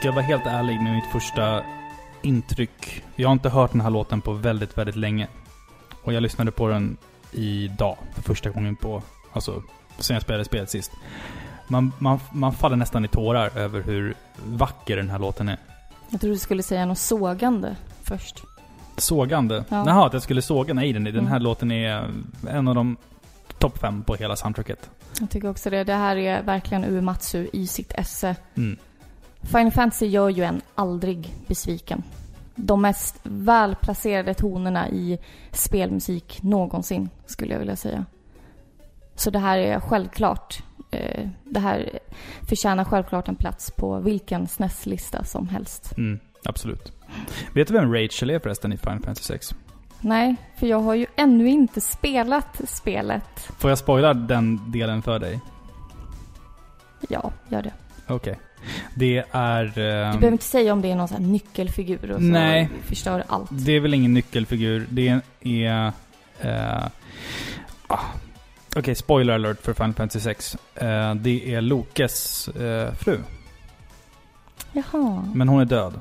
ska vara helt ärlig med mitt första intryck. Jag har inte hört den här låten på väldigt, väldigt länge. Och jag lyssnade på den idag för första gången på, alltså sen jag spelade spelet sist. Man, man, man faller nästan i tårar över hur vacker den här låten är. Jag tror du skulle säga något sågande först. Sågande? Ja. Jaha, att jag skulle såga? Nej, den, den här Mm. låten är en av de topp fem på hela soundtracket. Jag tycker också det. Det här är verkligen Uematsu i sitt esse. Mm. Final Fantasy gör ju en aldrig besviken. De mest välplacerade tonerna i spelmusik någonsin, skulle jag vilja säga. Så det här är självklart. Eh, det här förtjänar självklart en plats på vilken S N E S-lista som helst. Mm, absolut. Vet du vem Rachel är förresten i Final Fantasy sex? Nej, för jag har ju ännu inte spelat spelet. Får jag spoila den delen för dig? Ja, gör det. Okej. Okay. Det är... Um, du behöver inte säga om det är någon sån här nyckelfigur och så nej, förstör allt. Det är väl ingen nyckelfigur. Det är... Uh, ah, Okej, okay, spoiler alert för Final Fantasy sex. Uh, det är Lokes uh, fru. Jaha. Men hon är död.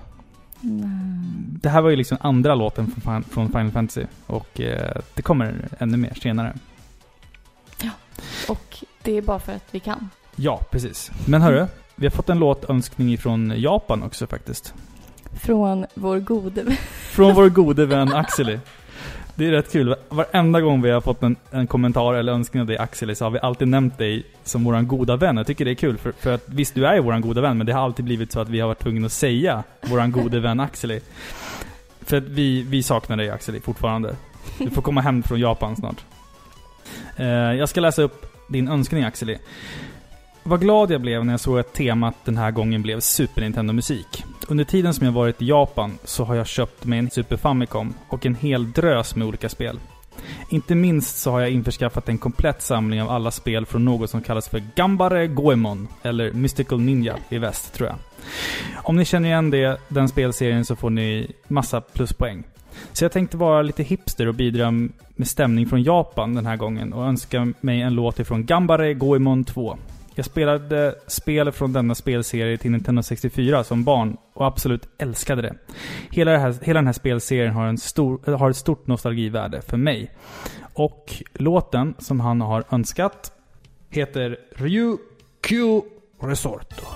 Mm. Det här var ju liksom andra låten från, från Final Fantasy. Och eh, det kommer ännu mer senare. Ja, och det är bara för att vi kan. Ja, precis. Men hörru, vi har fått en låtönskning från Japan också faktiskt. Från vår gode vän. Från vår gode vän Axeli. Det är rätt kul. Varenda gång vi har fått en, en kommentar eller önskning av dig, Axeli, så har vi alltid nämnt dig som våran goda vän. Jag tycker det är kul. För, för att visst, du är ju våran goda vän, men det har alltid blivit så att vi har varit tvungna att säga våran gode vän Axeli. För att vi, vi saknar dig, Axeli, fortfarande. Du får komma hem från Japan snart. Uh, jag ska läsa upp din önskning, Axeli. Vad glad jag blev när jag såg att temat den här gången blev Super Nintendo-musik. Under tiden som jag varit i Japan så har jag köpt mig en Super Famicom och en hel drös med olika spel. Inte minst så har jag införskaffat en komplett samling av alla spel från något som kallas för Gambare Goemon eller Mystical Ninja i väst, tror jag. Om ni känner igen det, den spelserien, så får ni massa pluspoäng. Så jag tänkte vara lite hipster och bidra med stämning från Japan den här gången och önska mig en låt ifrån Gambare Goemon två. Jag spelade spel från denna spelserie till Nintendo sextiofyra som barn och absolut älskade det. Hela, det här, hela den här spelserien har, en stor, har ett stort nostalgivärde för mig. Och låten som han har önskat heter Ryu Q Resorto.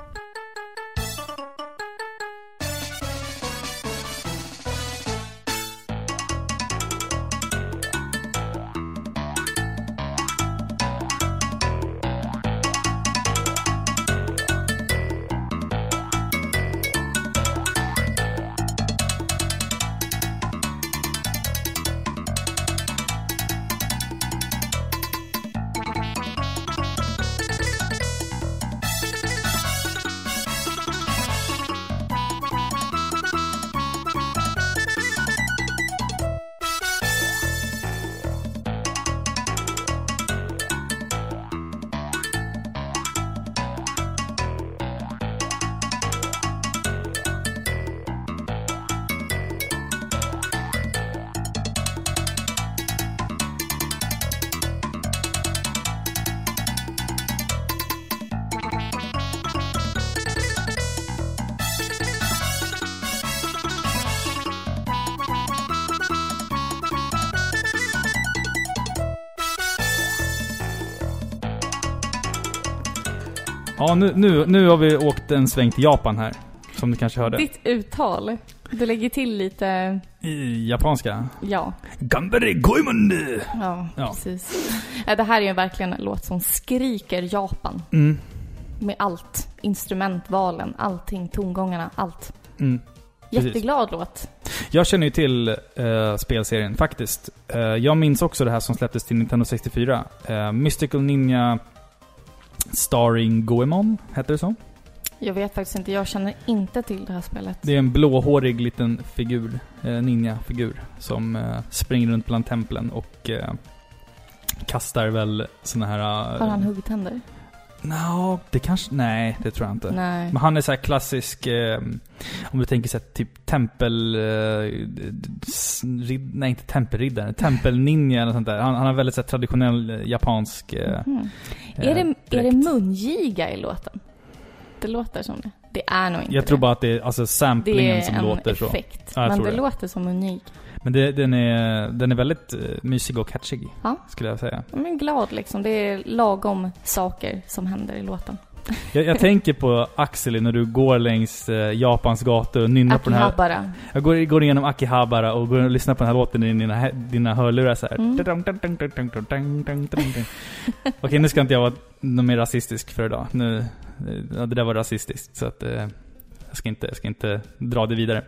Ja, nu, nu, nu har vi åkt en sväng till Japan här, som du kanske hörde. Ditt uttal, du lägger till lite... I japanska? Ja. Gambare Goemon! Ja, ja, precis. Det här är ju verkligen en låt som skriker Japan. Mm. Med allt. Instrumentvalen, allting, tongångarna, allt. Mm. Jätteglad låt. Jag känner ju till uh, spelserien faktiskt. Uh, jag minns också det här som släpptes till Nintendo sextiofyra. Uh, Mystical Ninja Starring Goemon, heter det så? Jag vet faktiskt inte, jag känner inte till det här spelet. Det är en blåhårig liten figur, uh, ninja-figur, som uh, springer runt bland templen och uh, kastar väl såna här... Uh, Har han huggtänder? No, det kanske... Nej, det tror jag inte. Nej. Men han är så här klassisk... Eh, om du tänker så här, typ tempel... Eh, rid, nej, inte tempelriddare. Tempelninja eller sånt där. Han, han har väldigt så här, traditionell eh, japansk... Eh, mm. eh, är, det, är det mungiga i låten? Det låter som det. Det är nog inte Jag det. tror bara att det är alltså samplingen som låter så. Det är en effekt. Ja, men det, det låter som unik. Men det, den, är, den är väldigt uh, mysig och catchig, ja. skulle jag säga. Jag är glad liksom. Det är lagom saker som händer i låten. Jag, jag tänker på Axel när du går längs eh, Japans gator och nynnar på den här. Akihabara. Jag går, går igenom Akihabara och går och lyssnar på den här låten i dina, dina hörlurar så här. Mm. Okej, nu ska inte jag vara någon mer rasistisk för idag. Nu, ja, det där var rasistiskt, så att eh, jag, ska inte, jag ska inte dra det vidare.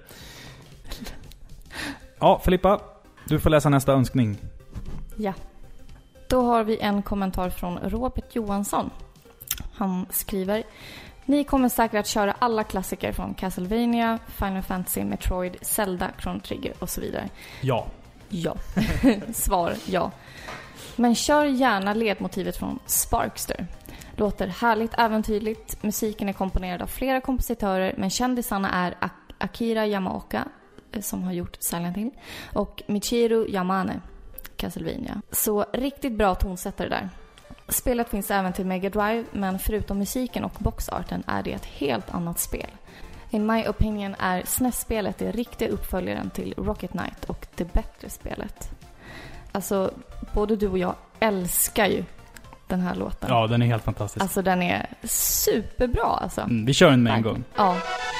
Ja, Filippa, du får läsa nästa önskning. Ja. Då har vi en kommentar från Robert Johansson. Han skriver: ni kommer säkert att köra alla klassiker från Castlevania, Final Fantasy, Metroid, Zelda, Chrono Trigger och så vidare. Ja. Ja. Svar ja. Men kör gärna ledmotivet från Sparkster. Låter härligt äventyrligt. Musiken är komponerad av flera kompositörer, men kändisarna är Ak- Akira Yamaoka, som har gjort Silent Hill, och Michiru Yamane, Castlevania. Så riktigt bra tonsättare där. Spelet finns även till Mega Drive, men förutom musiken och boxarten är det ett helt annat spel. In my opinion är S N E S-spelet det riktiga uppföljaren till Rocket Knight och det bättre spelet. Alltså, både du och jag älskar ju den här låten. Ja, den är helt fantastisk. Alltså, den är superbra alltså. Mm, vi kör den med en gång. Ja.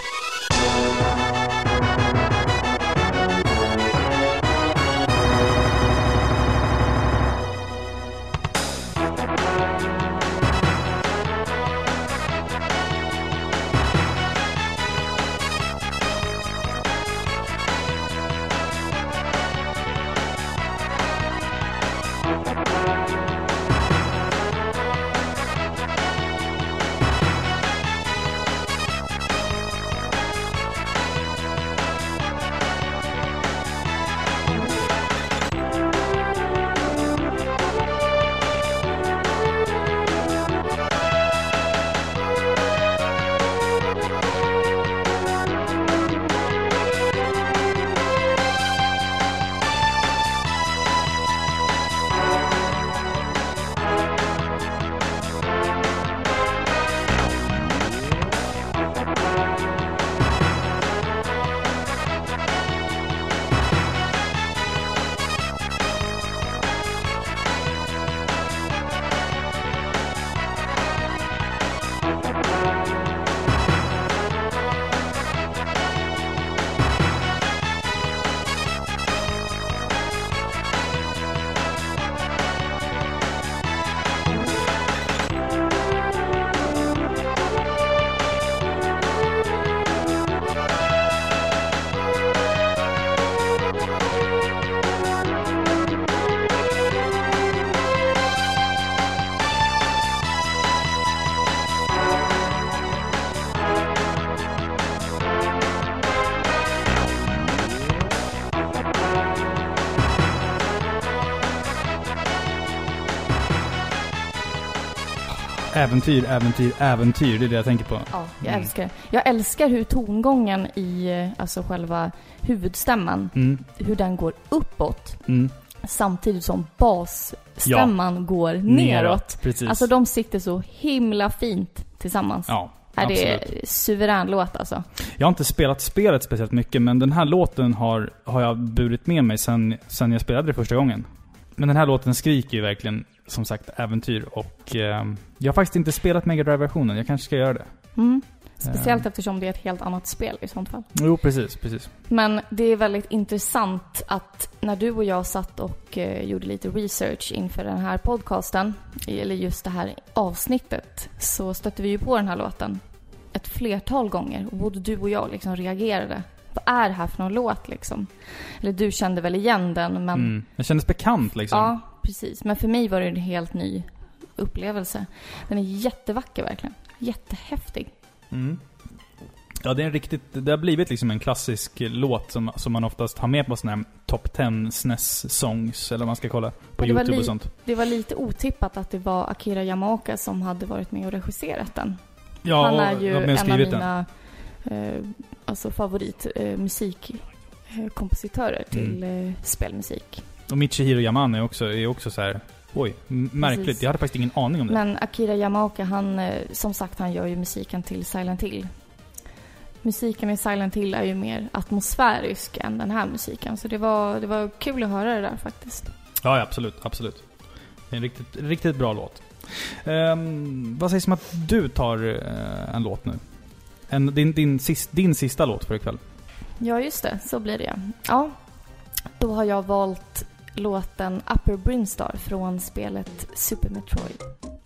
Äventyr, äventyr, äventyr. Det är det jag tänker på. Ja, jag mm. älskar det. Jag älskar hur tongången i alltså själva huvudstämman, mm. hur den går uppåt. Mm. Samtidigt som basstämman ja. går neråt. neråt. Precis. Alltså de sitter så himla fint tillsammans. Ja, är det suverän låt alltså. Jag har inte spelat spelet speciellt mycket, men den här låten har, har jag burit med mig sen, sen jag spelade det första gången. Men den här låten skriker ju verkligen, som sagt, äventyr. Och eh, jag har faktiskt inte spelat Mega Drive-versionen. Jag kanske ska göra det. Mm. Speciellt uh. eftersom det är ett helt annat spel i sånt fall. Jo, precis, precis. Men det är väldigt intressant att när du och jag satt och eh, gjorde lite research inför den här podcasten, eller just det här avsnittet, så stötte vi ju på den här låten ett flertal gånger. Och både du och jag liksom reagerade. Vad är det här för någon låt liksom? Eller du kände väl igen den, men... Mm. Det kändes bekant liksom. Ja, precis. Men för mig var det en helt ny upplevelse. Den är jättevacker verkligen. Jättehäftig. Mm. Ja, det är en riktigt... Det har blivit liksom en klassisk låt som, som man oftast har med på såna här top tio S N E S-songs, eller man ska kolla på YouTube li- och sånt. Det var lite otippat att det var Akira Yamaoka som hade varit med och regisserat den. Ja, han är ju en av mina eh, alltså favorit eh, musikkompositörer till mm. eh, spelmusik. Och Michiru Yamane är också, är också så här... Oj, märkligt. Precis. Jag hade faktiskt ingen aning om det. Men Akira Yamaoka, han, som sagt, han gör ju musiken till Silent Hill. musiken i Silent Hill är ju mer atmosfärisk än den här musiken. Så det var, det var kul att höra det där faktiskt. Ja, absolut, absolut. Det är en riktigt, riktigt bra låt. Um, vad sägs om att du tar uh, en låt nu? En, din, din, sist, din sista låt för ikväll. Ja, just det. Så blir det. Ja, då har jag valt låten Upper Brinstar från spelet Super Metroid.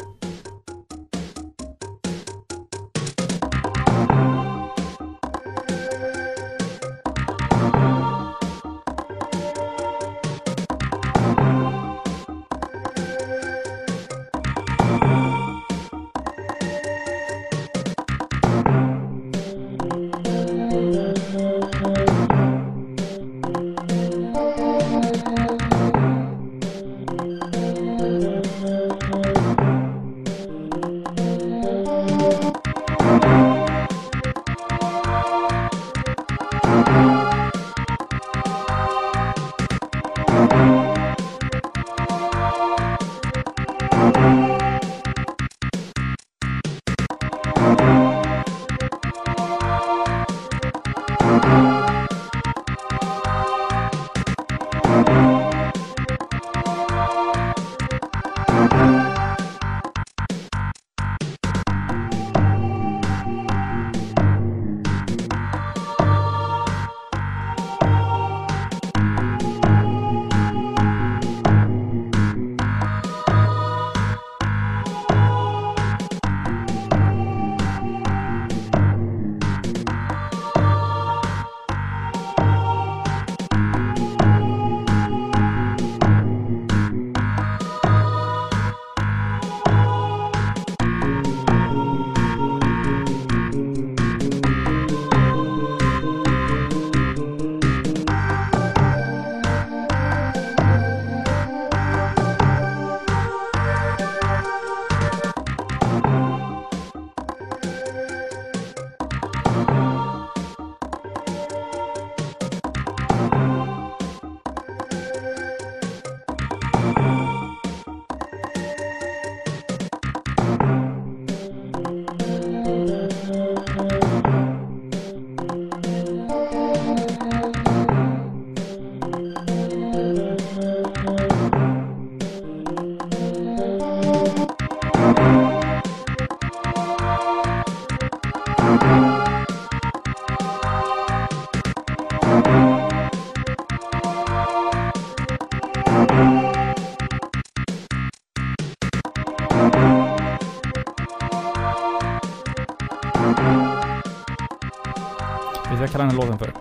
Vet du vad jag kallar den här låten för?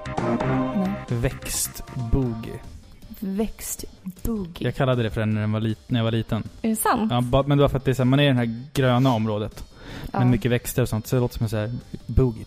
Nej. Växtboogie. Växtboogie. Jag kallade det för den när, den var lit- när jag var liten. Är det sant? Ja, ba- men det var för att det är så här, man är i det här gröna området. Ja. Med mycket växter och sånt. Så det låter som en så här boogie.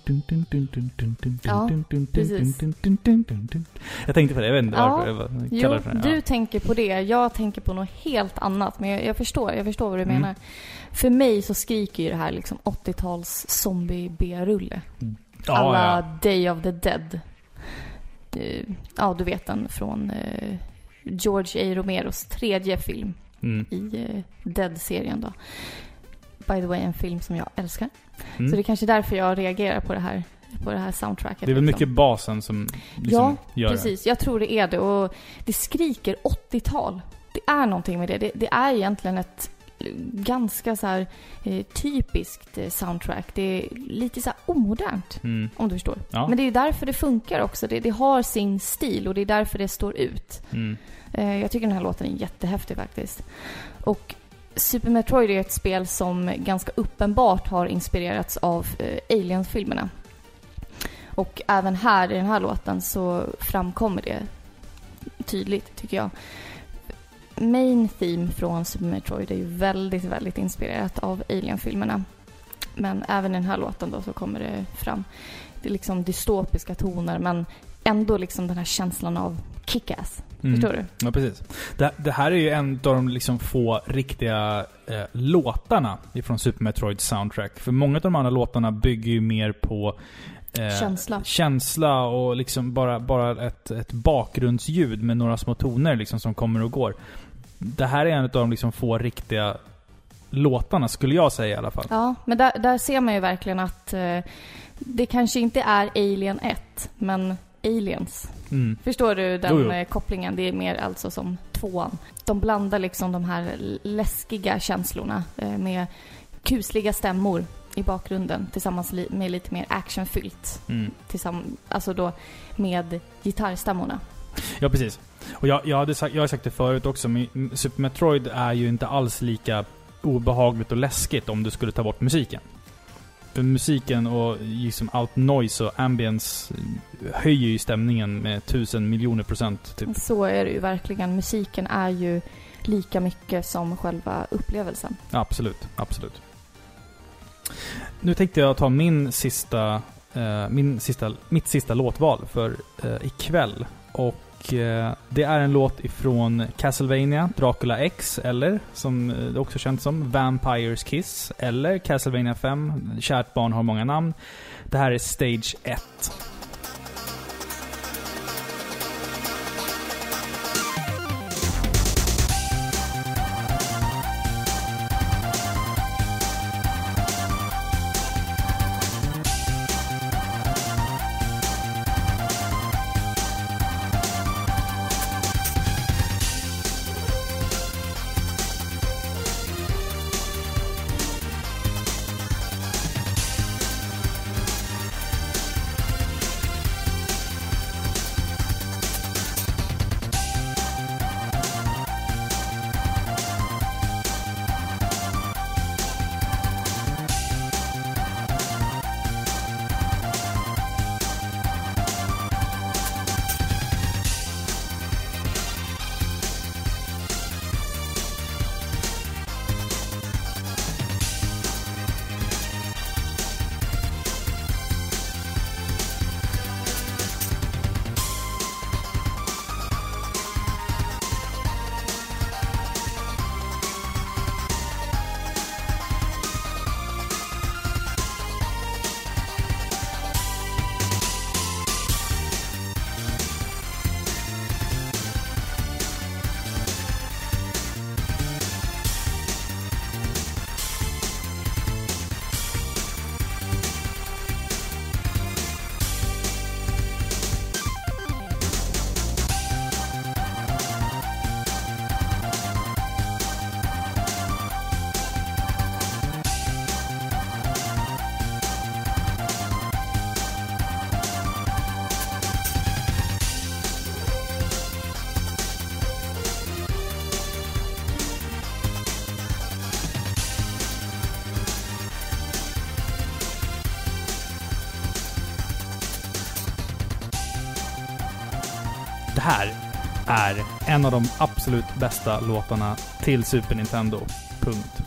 Ja, precis. Jag tänkte på det, jag vet inte Ja. varför jag kallar Jo, det för det. du Ja. tänker på det. Jag tänker på något helt annat. Men jag, jag förstår, jag förstår vad du Mm. menar. För mig så skriker ju det här liksom åttio-tals zombie-B-rulle. Ja, Alla ja. Day of the Dead. Eh, Ja, du vet den från eh, George A. Romeros tredje film Mm. i eh, Dead-serien då. By the way, en film som jag älskar. Mm. Så det är kanske därför jag reagerar på det här, på det här soundtracket. Det är väl liksom. mycket basen som liksom Ja, gör precis. Jag tror det är det. Och det skriker åttio-tal. Det är någonting med det. Det, det är egentligen ett ganska så här eh, typiskt eh, soundtrack. Det är lite så här omodernt, det. Mm. om du förstår. Ja. Men det är därför det funkar också. Det, det har sin stil och det är därför det står ut. Mm. Eh, jag tycker den här låten är jättehäftig faktiskt. Och Super Metroid är ett spel som ganska uppenbart har inspirerats av eh, Alien-filmerna. Och även här i den här låten så framkommer det tydligt, tycker jag. Main theme från Super Metroid är ju väldigt, väldigt inspirerat av Alien-filmerna. Men även i den här låten då så kommer det fram. Det är liksom dystopiska toner, men ändå liksom den här känslan av kick-ass. Mm. Förstår du? Ja, precis. Det, det här är ju en av de liksom få riktiga eh, låtarna ifrån Super Metroid soundtrack. För många av de andra låtarna bygger ju mer på eh, Känsla. känsla och liksom bara, bara ett, ett bakgrundsljud med några små toner liksom som kommer och går. Det här är en av de liksom få riktiga låtarna, skulle jag säga i alla fall. Ja, men där, där ser man ju verkligen att eh, Det kanske inte är Alien ett, men Aliens. Mm. Förstår du den jo, jo. kopplingen? Det är mer alltså som tvåan. De blandar liksom de här läskiga känslorna med kusliga stämmor i bakgrunden tillsammans med lite mer actionfyllt. Mm. Tillsammans, alltså då med gitarrstämmorna. Ja, precis. Och jag, jag, hade sagt, jag har sagt det förut också, men Super Metroid är ju inte alls lika obehagligt och läskigt om du skulle ta bort musiken. För musiken och liksom allt noise och ambience höjer ju stämningen med tusen miljoner procent. Typ. Så är det ju verkligen. Musiken är ju lika mycket som själva upplevelsen. Absolut, absolut. Nu tänkte jag ta min sista, eh, min sista, mitt sista låtval för eh, ikväll. Och eh, det är en låt ifrån Castlevania, Dracula X, eller som det också känns som Vampire's Kiss, eller Castlevania fem, kärt barn har många namn. Det här är Stage ett. Det här är en av de absolut bästa låtarna till Super Nintendo. Punkt.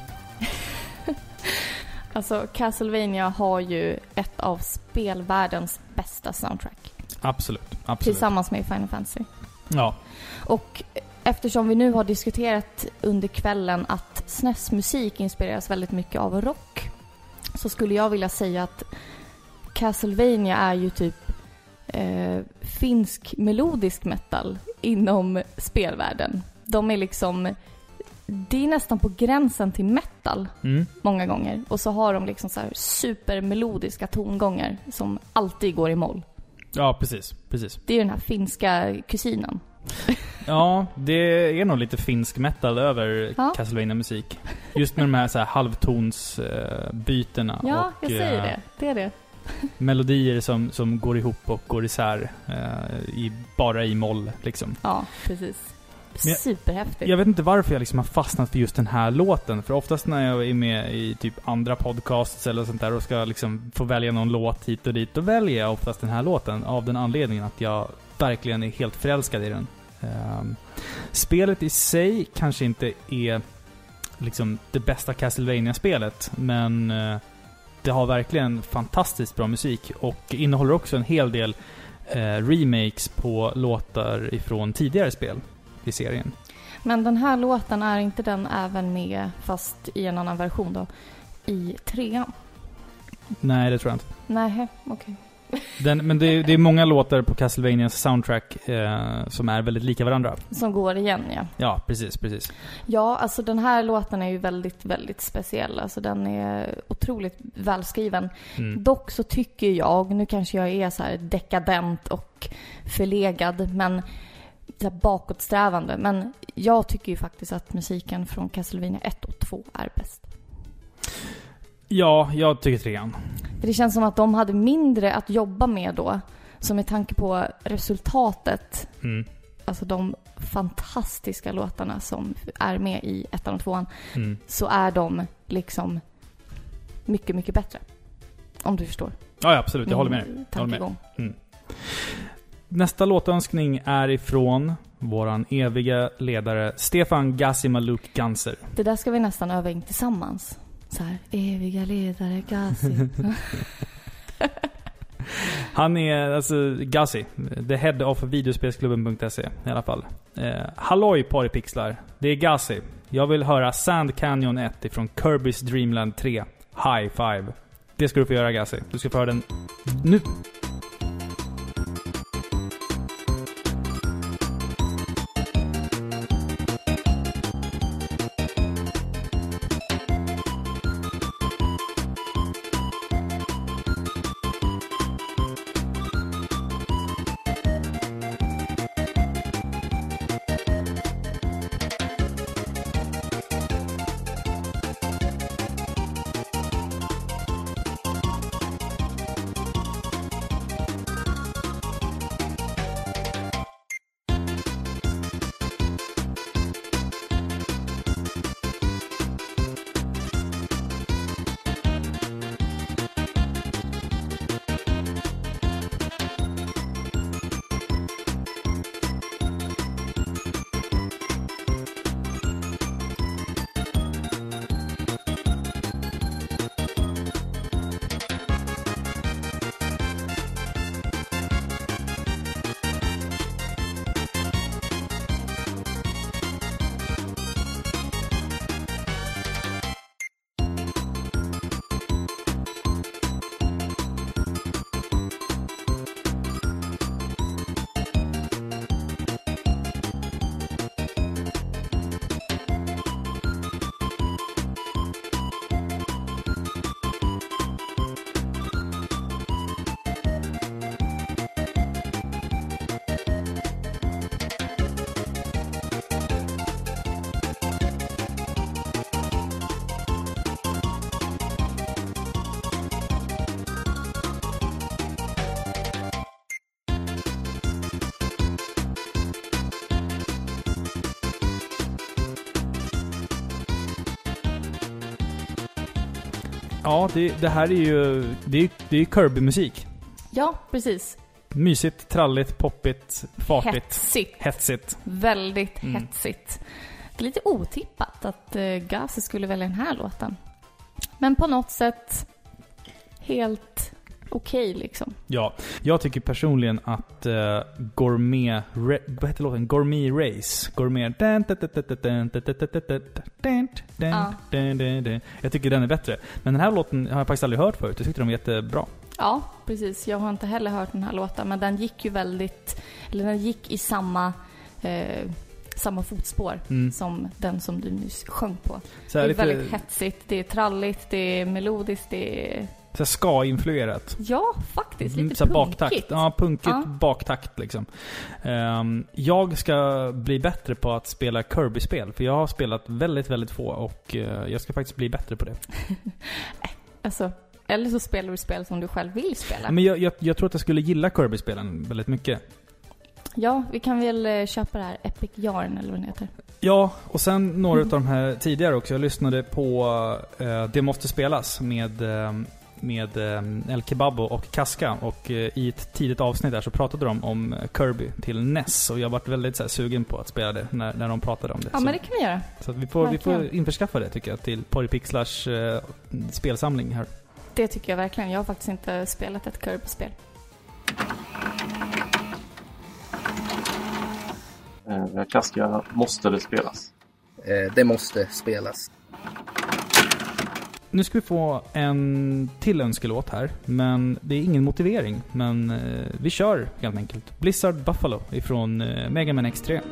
Alltså, Castlevania har ju ett av spelvärldens bästa soundtrack. Absolut, absolut. Tillsammans med Final Fantasy. Ja. Och eftersom vi nu har diskuterat under kvällen att S N E S-musik inspireras väldigt mycket av rock, så skulle jag vilja säga att Castlevania är ju typ eh, finsk melodisk metal inom spelvärlden. De är liksom, det är nästan på gränsen till metal mm. många gånger. Och så har de liksom så här supermelodiska tongångar som alltid går i moll. Ja, precis, precis. Det är den här finska kusinen. Ja, det är nog lite finsk metal över ja. Castlevania-musik. Just med de här, så här halvtonsbytena. Ja, och, jag säger det. Det är det. Melodier som, som går ihop och går isär eh, i, bara i moll liksom. Ja, precis. Jag, superhäftigt. Jag vet inte varför jag liksom har fastnat för just den här låten. För oftast när jag är med i typ andra podcasts eller sånt där och ska liksom få välja någon låt hit och dit, då väljer jag oftast den här låten av den anledningen att jag verkligen är helt förälskad i den. Um, spelet i sig kanske inte är liksom det bästa Castlevania-spelet, men uh, det har verkligen fantastiskt bra musik och innehåller också en hel del uh, remakes på låtar ifrån tidigare spel i serien. Men den här låten, är inte den även med, fast i en annan version då, i trean? Nej, det tror jag inte. Nej, okej. Okay. Den, men det är, det är många låtar på Castlevanias soundtrack eh, som är väldigt lika varandra. Som går igen, ja. Ja, precis, precis. Ja, alltså den här låten är ju väldigt, väldigt speciell. Alltså den är otroligt välskriven. Mm. Dock så tycker jag, nu kanske jag är så här dekadent och förlegad, men så här bakåtsträvande. Men jag tycker ju faktiskt att musiken från Castlevania ett och två är bäst. Ja, jag tycker trean. För det känns som att de hade mindre att jobba med då. Så med tanke på resultatet. Mm. Alltså de fantastiska låtarna som är med i ettan och tvåan. Mm. Så är de liksom mycket, mycket bättre. Om du förstår. Ja, absolut. Jag håller med dig. Jag håller med. Mm. Nästa låtönskning är ifrån våran eviga ledare Stefan Gazimaluk Ganser. Det där ska vi nästan öva in tillsammans. Så här, eviga ledare Gazi. Han är alltså Gazi, the head of videospelsklubben punkt se i alla fall. Eh, halloj Paripixlar, det är Gazi. Jag vill höra Sand Canyon ett ifrån Kirby's Dream Land tre. High five. Det ska du få göra, Gazi. Du ska få höra den nu. Ja, det, det här är ju det är, det är Kirby-musik. Ja, precis. Mysigt, tralligt, poppigt, fartigt. Hetsigt. Hetsigt. Väldigt mm. hetsigt. Det är lite otippat att uh, Gazi skulle välja den här låten. Men på något sätt helt okej okay, liksom. Ja, jag tycker personligen att uh, Gourmet re, vad heter låten? Gourmet Race. Gourmet. Ja. Jag tycker den är bättre. Men den här låten har jag faktiskt aldrig hört förut. Jag tyckte de var jättebra. Ja, precis. Jag har inte heller hört den här låten, men den gick ju väldigt, eller den gick i samma eh, samma fotspår mm. som den som du nyss sjöng på. Så det är lite väldigt hetsigt, det är tralligt, det är melodiskt, det är så ska-influerat. Ja, faktiskt. Lite så punkigt. Baktakt. Ja, punkigt ja. Baktakt liksom. Um, jag ska bli bättre på att spela Kirby-spel. För jag har spelat väldigt, väldigt få. Och uh, jag ska faktiskt bli bättre på det. Alltså, eller så spelar du spel som du själv vill spela. Men jag, jag, jag tror att jag skulle gilla Kirby-spelen väldigt mycket. Ja, vi kan väl köpa det här Epic Yarn eller vad det heter. Ja, och sen några mm. av de här tidigare också. Jag lyssnade på uh, Det måste spelas med... Uh, med eh, El Kebabo och Kaska, och eh, i ett tidigt avsnitt där så pratade de om Kirby till N E S, och jag varit väldigt så här, sugen på att spela det när, när de pratade om det. Ja, så, men det kan vi göra. Så att vi, får, vi får införskaffa det tycker jag till Porripixlars eh, spelsamling här. Det tycker jag verkligen. Jag har faktiskt inte spelat ett Kirby-spel. Eh, Kaska, måste det spelas? Eh, det måste spelas. nu ska vi få en till önskelåt här, men det är ingen motivering. Men eh, vi kör helt enkelt Blizzard Buffalo ifrån eh, Mega Man X tre.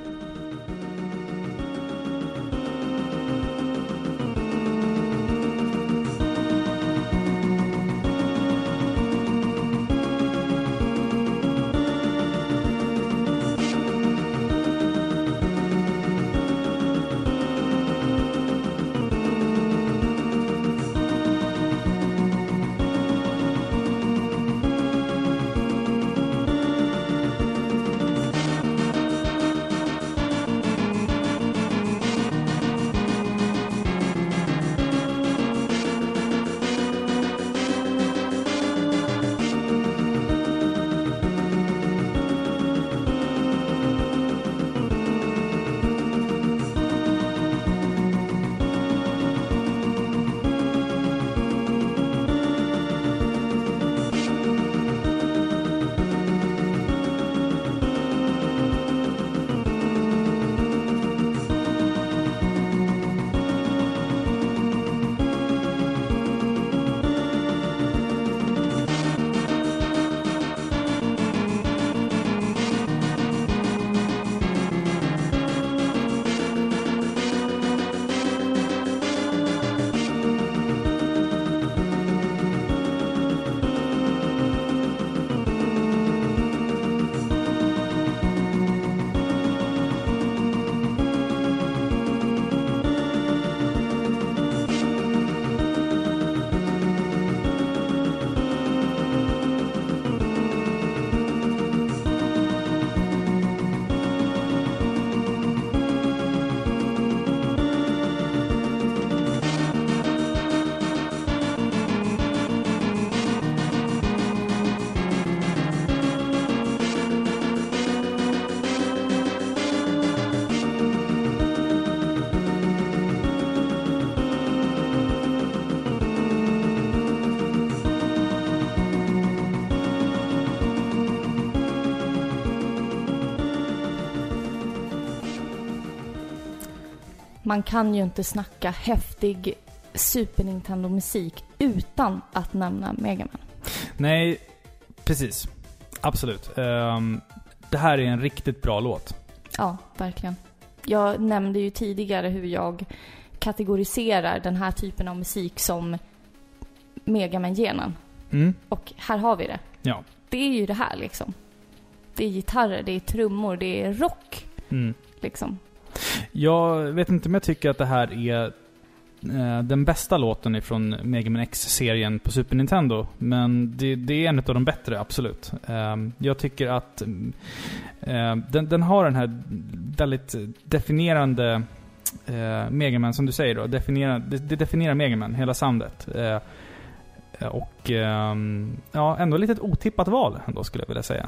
Man kan ju inte snacka häftig Super Nintendo-musik utan att nämna Mega Man. Nej, precis. Absolut. Um, det här är en riktigt bra låt. Ja, verkligen. Jag nämnde ju tidigare hur jag kategoriserar den här typen av musik som Mega Man-genen. Mm. Och här har vi det. Ja. Det är ju det här liksom. Det är gitarrer, det är trummor, det är rock. Mm. Liksom. Jag vet inte om jag tycker att det här är eh, den bästa låten ifrån Mega Man X-serien på Super Nintendo. Men det, det är en av de bättre, absolut. Eh, jag tycker att eh, den, den har den här väldigt definierande eh, Mega Man, som du säger då. Definierar, det, det definierar Mega Man, hela soundet. Eh, och eh, ja, ändå lite ett otippat val ändå, skulle jag vilja säga.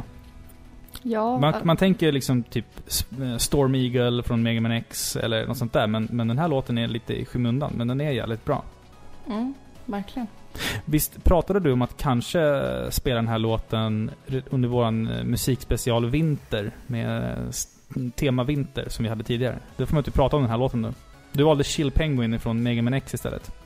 Ja, man, man tänker liksom typ Storm Eagle från Mega Man X eller något sånt där, men, men den här låten är lite i skymundan, men den är jävligt bra. Mm, verkligen. Visst pratade du om att kanske spela den här låten under våran musikspecial Vinter med tema Vinter som vi hade tidigare? Då får man inte prata om den här låten nu. Du valde Chill Penguin från Mega Man X istället.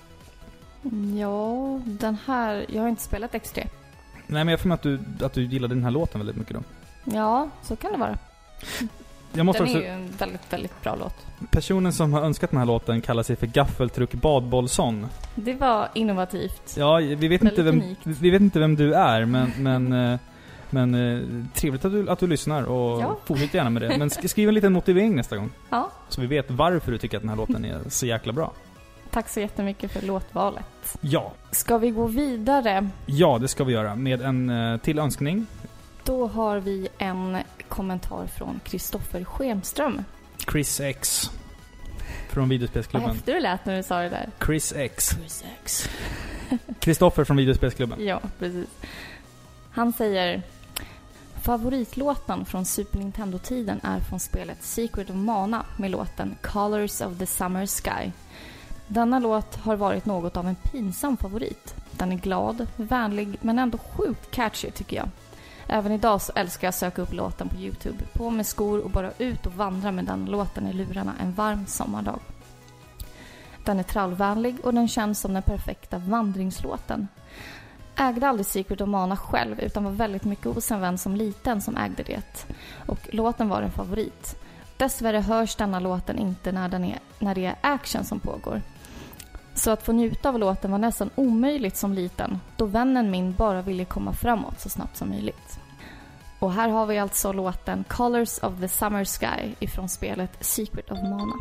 Ja, den här... Jag har inte spelat X tre. Nej, men jag får med att du, att du gillade den här låten väldigt mycket då. Ja, så kan det vara. Jag måste den också, är ju en väldigt, väldigt bra låt. Personen som har önskat den här låten kallar sig för Gaffeltruck Badbollson. Det var innovativt. Ja, vi vet, inte vem, vi vet inte vem du är, men, men, men trevligt att du, att du lyssnar och ja. Fortsätt gärna med det. Men skriv en liten motivering nästa gång. Ja. Så vi vet varför du tycker att den här låten är så jäkla bra. Tack så jättemycket för låtvalet. Ja. Ska vi gå vidare? Ja, det ska vi göra. Med en till önskning. Då har vi en kommentar från Kristoffer Schenström. Chris X. Från Videospelsklubben. Vad häftigt du lät när du sa det där. Chris X. Chris X. Kristoffer från Videospelsklubben. Ja, precis. Han säger: favoritlåten från Super Nintendo-tiden är från spelet Secret of Mana med låten Colors of the Summer Sky. Denna låt har varit något av en pinsam favorit. Den är glad, vänlig men ändå sjukt catchy tycker jag. Även idag så älskar jag att söka upp låten på YouTube. På med skor och bara ut och vandra med den låten i lurarna en varm sommardag. Den är trallvänlig och den känns som den perfekta vandringslåten. Ägde aldrig Secret of Mana själv utan var väldigt mycket hos en vän som liten som ägde det. Och låten var en favorit. Dessvärre hörs denna låten inte när, den är, när det är action som pågår. Så att få njuta av låten var nästan omöjligt som liten, då vännen min bara ville komma framåt så snabbt som möjligt. Och här har vi alltså låten Colors of the Summer Sky ifrån spelet Secret of Mana.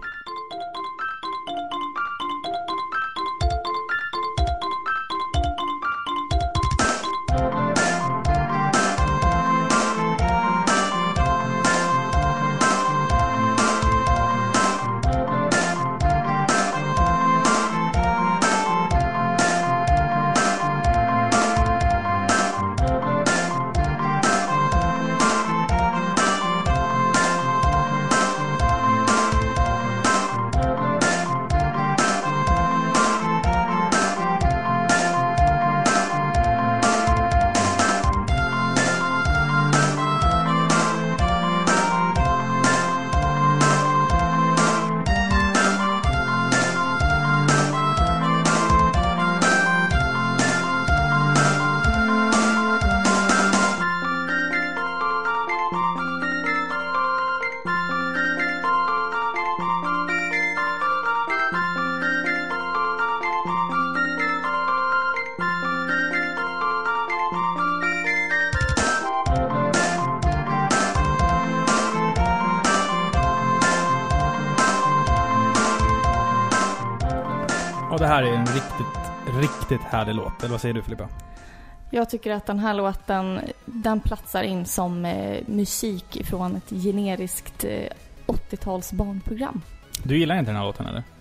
Och det här är en riktigt, riktigt härlig låt. Eller vad säger du, Filippa? Jag tycker att den här låten, den platsar in som eh, musik från ett generiskt eh, åttio-tals barnprogram. Du gillar inte den här låten, eller?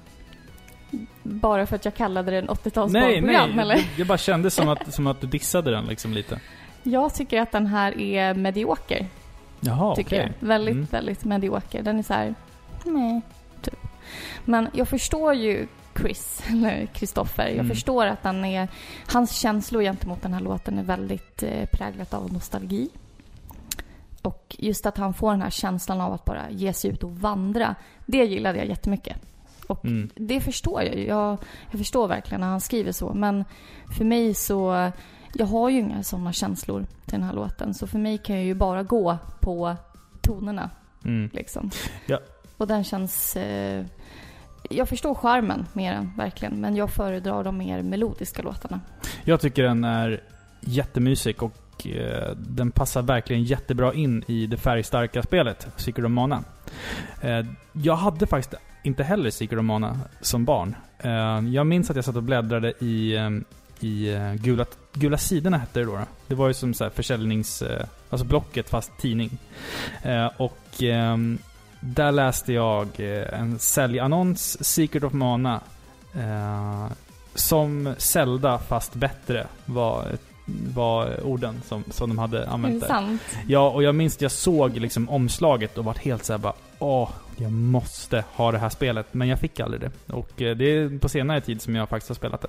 Bara för att jag kallade den åttio-tals nej, barnprogram, nej. eller? Det, det bara kändes som att, som att du dissade den liksom lite. Jag tycker att den här är medioker. Jaha, tycker okej. jag. Väldigt, Mm. väldigt medioker. Den är så här, nej, typ. Men jag förstår ju Chris, eller Kristoffer. Jag Mm. förstår att den är, hans känslor gentemot den här låten är väldigt eh, präglat av nostalgi. Och just att han får den här känslan av att bara ge sig ut och vandra, det gillade jag jättemycket. Och Mm. det förstår jag ju. Jag, jag förstår verkligen när han skriver så. Men för mig så, jag har ju inga sådana känslor till den här låten. Så för mig kan jag ju bara gå på tonerna. Mm. Liksom. Ja. Och den känns... Eh, jag förstår charmen med den, verkligen. Men jag föredrar de mer melodiska låtarna. Jag tycker den är jättemysig och eh, den passar verkligen jättebra in i det färgstarka spelet Secret of Mana. Eh, jag hade faktiskt inte heller Secret of Mana som barn. Eh, jag minns att jag satt och bläddrade i, eh, i eh, gula, gula sidorna hette det då. Det var ju som så här försäljnings... Eh, alltså blocket fast tidning. Eh, och... Eh, där läste jag eh, en säljannons, Secret of Mana, eh, som Zelda fast bättre var, var orden som, som de hade använt där. Sant. Ja, och jag minns att jag såg liksom omslaget och var helt så här bara, åh, jag måste ha det här spelet, men jag fick aldrig det. Och eh, det är på senare tid som jag faktiskt har spelat det.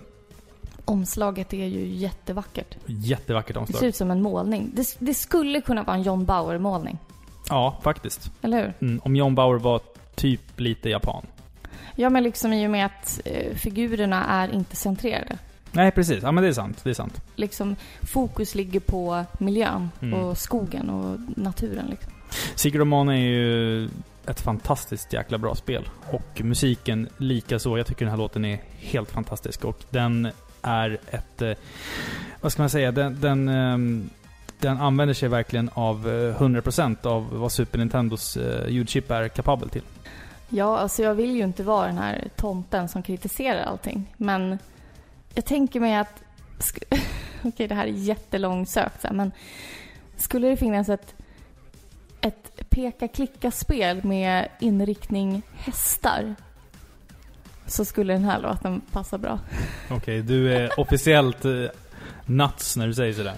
Omslaget är ju jättevackert. Jättevackert Det omslag. ser ut som en målning. Det, det skulle kunna vara en John Bauer-målning. Ja, faktiskt. Eller hur? Mm, om John Bauer var typ lite japan. Ja, men liksom i och med att eh, figurerna är inte centrerade. Nej, precis. Ja, men det är sant. Det är sant. Liksom, fokus ligger på miljön Mm. och skogen och naturen. Liksom. Secret of Mana är ju ett fantastiskt jäkla bra spel. Och musiken lika så. Jag tycker den här låten är helt fantastisk. Och den är ett... Eh, vad ska man säga? Den... den eh, Den använder sig verkligen av hundra procent av vad Super Nintendos eh, ljudchip är kapabel till. Ja, alltså jag vill ju inte vara den här tomten som kritiserar allting. Men jag tänker mig att... Sk- Okej, okay, det här är jättelångsökt. Men skulle det finnas ett, ett peka-klicka-spel med inriktning hästar, så skulle den här låten passa bra. Okej, okay, du är officiellt eh, nuts när du säger sådär.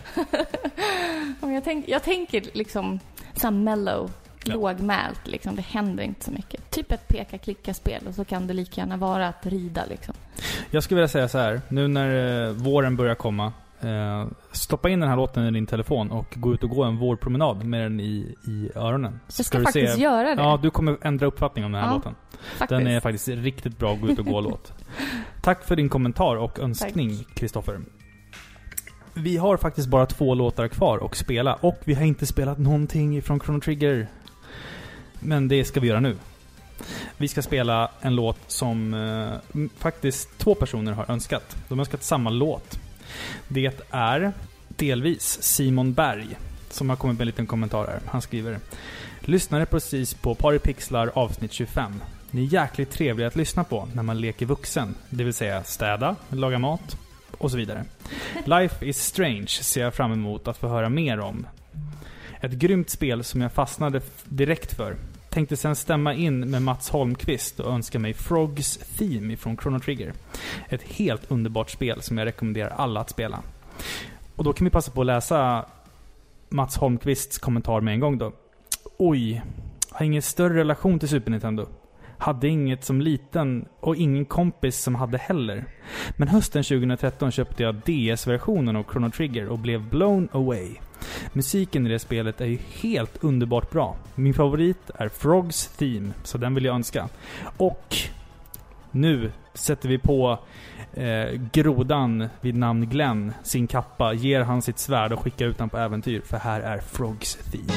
jag, tänk, jag tänker liksom så mellow, ja. lågmält. Liksom. Det händer inte så mycket. Typ ett peka-klicka-spel, och så kan det lika gärna vara att rida. Liksom. Jag skulle vilja säga så här. Nu när eh, våren börjar komma, Eh, stoppa in den här låten i din telefon och gå ut och gå en vårpromenad med den i, i öronen. Så jag ska, ska faktiskt se, göra det. Ja, du kommer ändra uppfattning om den här ja, låten. Faktiskt. Den är faktiskt riktigt bra gå ut och gå-låt. Tack för din kommentar och önskning, Kristoffer. Vi har faktiskt bara två låtar kvar att spela. Och vi har inte spelat någonting från Chrono Trigger. Men det ska vi göra nu. Vi ska spela en låt som eh, faktiskt två personer har önskat. De har önskat samma låt. Det är delvis Simon Berg som har kommit med en liten kommentar här. Han skriver: lyssnade precis på Paripixlar avsnitt tjugofem. Ni är jäkligt trevliga att lyssna på när man leker vuxen. Det vill säga städa, laga mat och så vidare. Life is Strange ser jag fram emot att få höra mer om. Ett grymt spel som jag fastnade f- direkt för. Tänkte sen stämma in med Mats Holmqvist och önska mig Frogs Theme från Chrono Trigger. Ett helt underbart spel som jag rekommenderar alla att spela. Och då kan vi passa på att läsa Mats Holmqvists kommentar med en gång då. Oj, har ingen större relation till Super Nintendo. Hade inget som liten och ingen kompis som hade heller. Men hösten tjugohundratretton köpte jag D S-versionen av Chrono Trigger och blev blown away. Musiken i det spelet är ju helt underbart bra. Min favorit är Frogs Theme, så den vill jag önska. Och nu sätter vi på eh, grodan vid namn Glenn sin kappa, ger han sitt svärd och skickar ut han på äventyr, för här är Frogs Theme.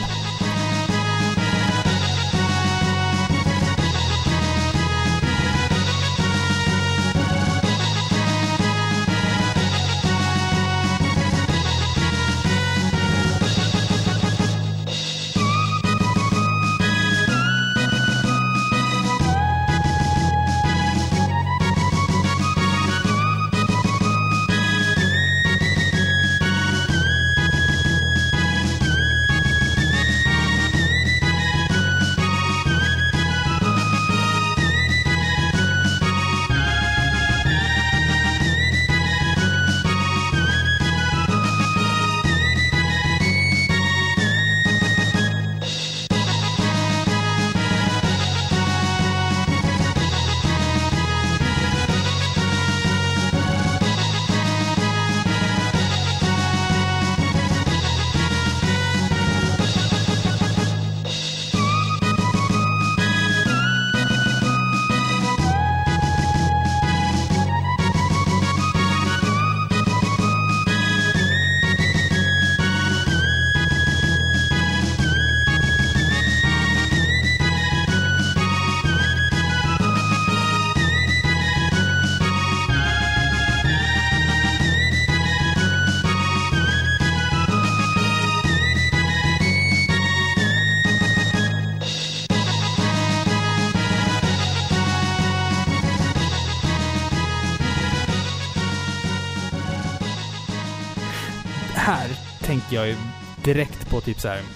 Här tänker jag ju direkt på typ så här.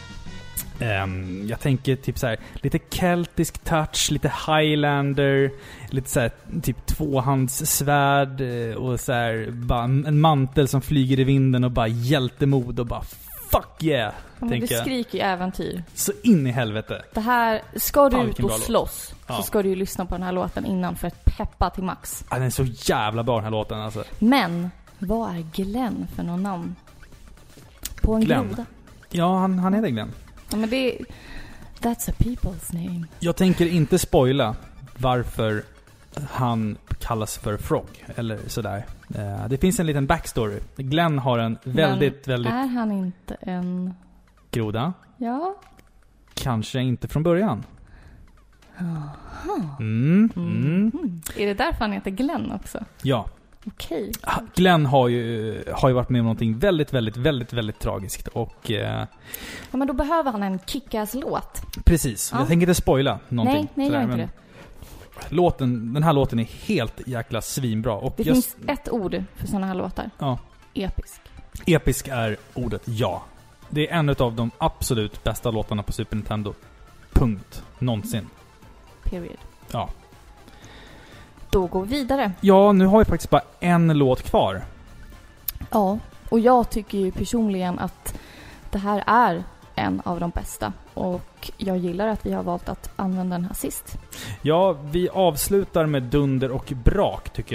Um, jag tänker typ så här lite keltisk touch, lite Highlander, lite så här typ tvåhandssvärd och så här bara en mantel som flyger i vinden och bara hjältemod och bara fuck yeah. Ja, men det skriker ju äventyr. Så in i helvete. Det här, ska du Fan, ut och slåss ja. så ska du ju lyssna på den här låten innan för att peppa till max. Ja, den är så jävla bra den här låten alltså. Men vad är Glenn för någon namn? På en Glenn. groda. Ja, han, han heter Glenn. Ja, men det är... That's a people's name. Jag tänker inte spoila varför han kallas för Frog eller sådär. Det finns en liten backstory. Glenn har en väldigt, men väldigt... är han inte en... groda? Ja. Kanske inte från början. Aha. Mm, Mm. mm. Är det därför han heter Glenn också? Ja. Okej. Glenn har ju, har ju varit med om någonting väldigt, väldigt, väldigt, väldigt tragiskt. Och, eh, ja, men då behöver han en kick-ass-låt. precis. Ja. Jag tänker inte spoila någonting. Nej, nej, sådär, gör inte men det. låten, den här låten är helt jäkla svinbra. Och Det just, finns ett ord för såna här låtar. ja, Episk. episk är ordet, ja. Det är en av de absolut bästa låtarna på Super Nintendo. Punkt. Någonsin. Period. Ja. Då går vi vidare. Ja, nu har vi faktiskt bara en låt kvar. Ja, och jag tycker ju personligen att det här är en av de bästa. Och jag gillar att vi har valt att använda den här sist. Ja, vi avslutar med dunder och brak tycker jag.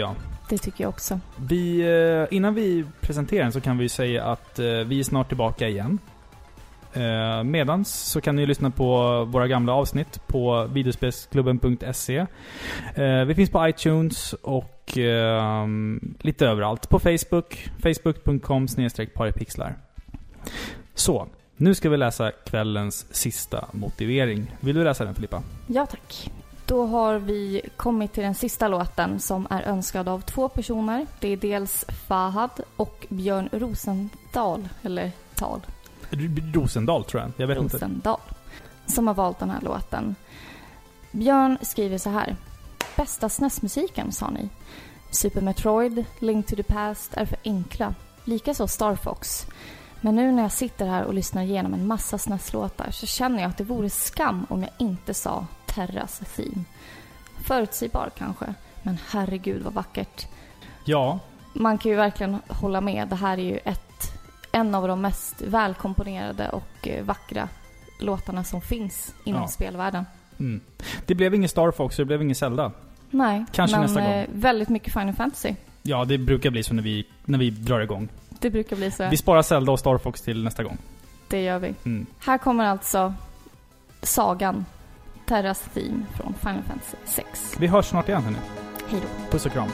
Det tycker jag också. Vi, eh, innan vi presenterar den så kan vi säga att eh, vi är snart tillbaka igen. Eh, medans så kan ni lyssna på våra gamla avsnitt på videospelsklubben punkt se. Eh, vi finns på iTunes och eh, lite överallt. På Facebook, facebook punkt com snedstreck paripixlar. Så, nu ska vi läsa kvällens sista motivering. Vill du läsa den, Filippa? Ja, tack. Då har vi kommit till den sista låten som är önskad av två personer. Det är dels Fahad och Björn Rosendahl, eller Tal. Rosendal tror jag. Jag vet Rosendahl, inte. Som har valt den här låten. Björn skriver så här. Bästa S N E S-musiken, sa ni. Super Metroid, Link to the Past är för enkla. Likaså Star Fox. Men nu när jag sitter här och lyssnar igenom en massa S N E S-låtar så känner jag att det vore skam om jag inte sa Terras theme. Förutsägbar kanske, men herregud vad vackert. Ja. Man kan ju verkligen hålla med. Det här är ju ett, en av de mest välkomponerade och vackra låtarna som finns inom ja. spelvärlden. Mm. Det blev ingen Star Fox, det blev ingen Zelda. Nej, kanske men nästa gång. Väldigt mycket Final Fantasy. Ja, det brukar bli så när vi, när vi drar igång. Det brukar bli så. Vi sparar Zelda och Star Fox till nästa gång. Det gör vi. Mm. Här kommer alltså sagan Terras theme från Final Fantasy sex. Vi hörs snart igen, hörni. Hej då. Puss och kram.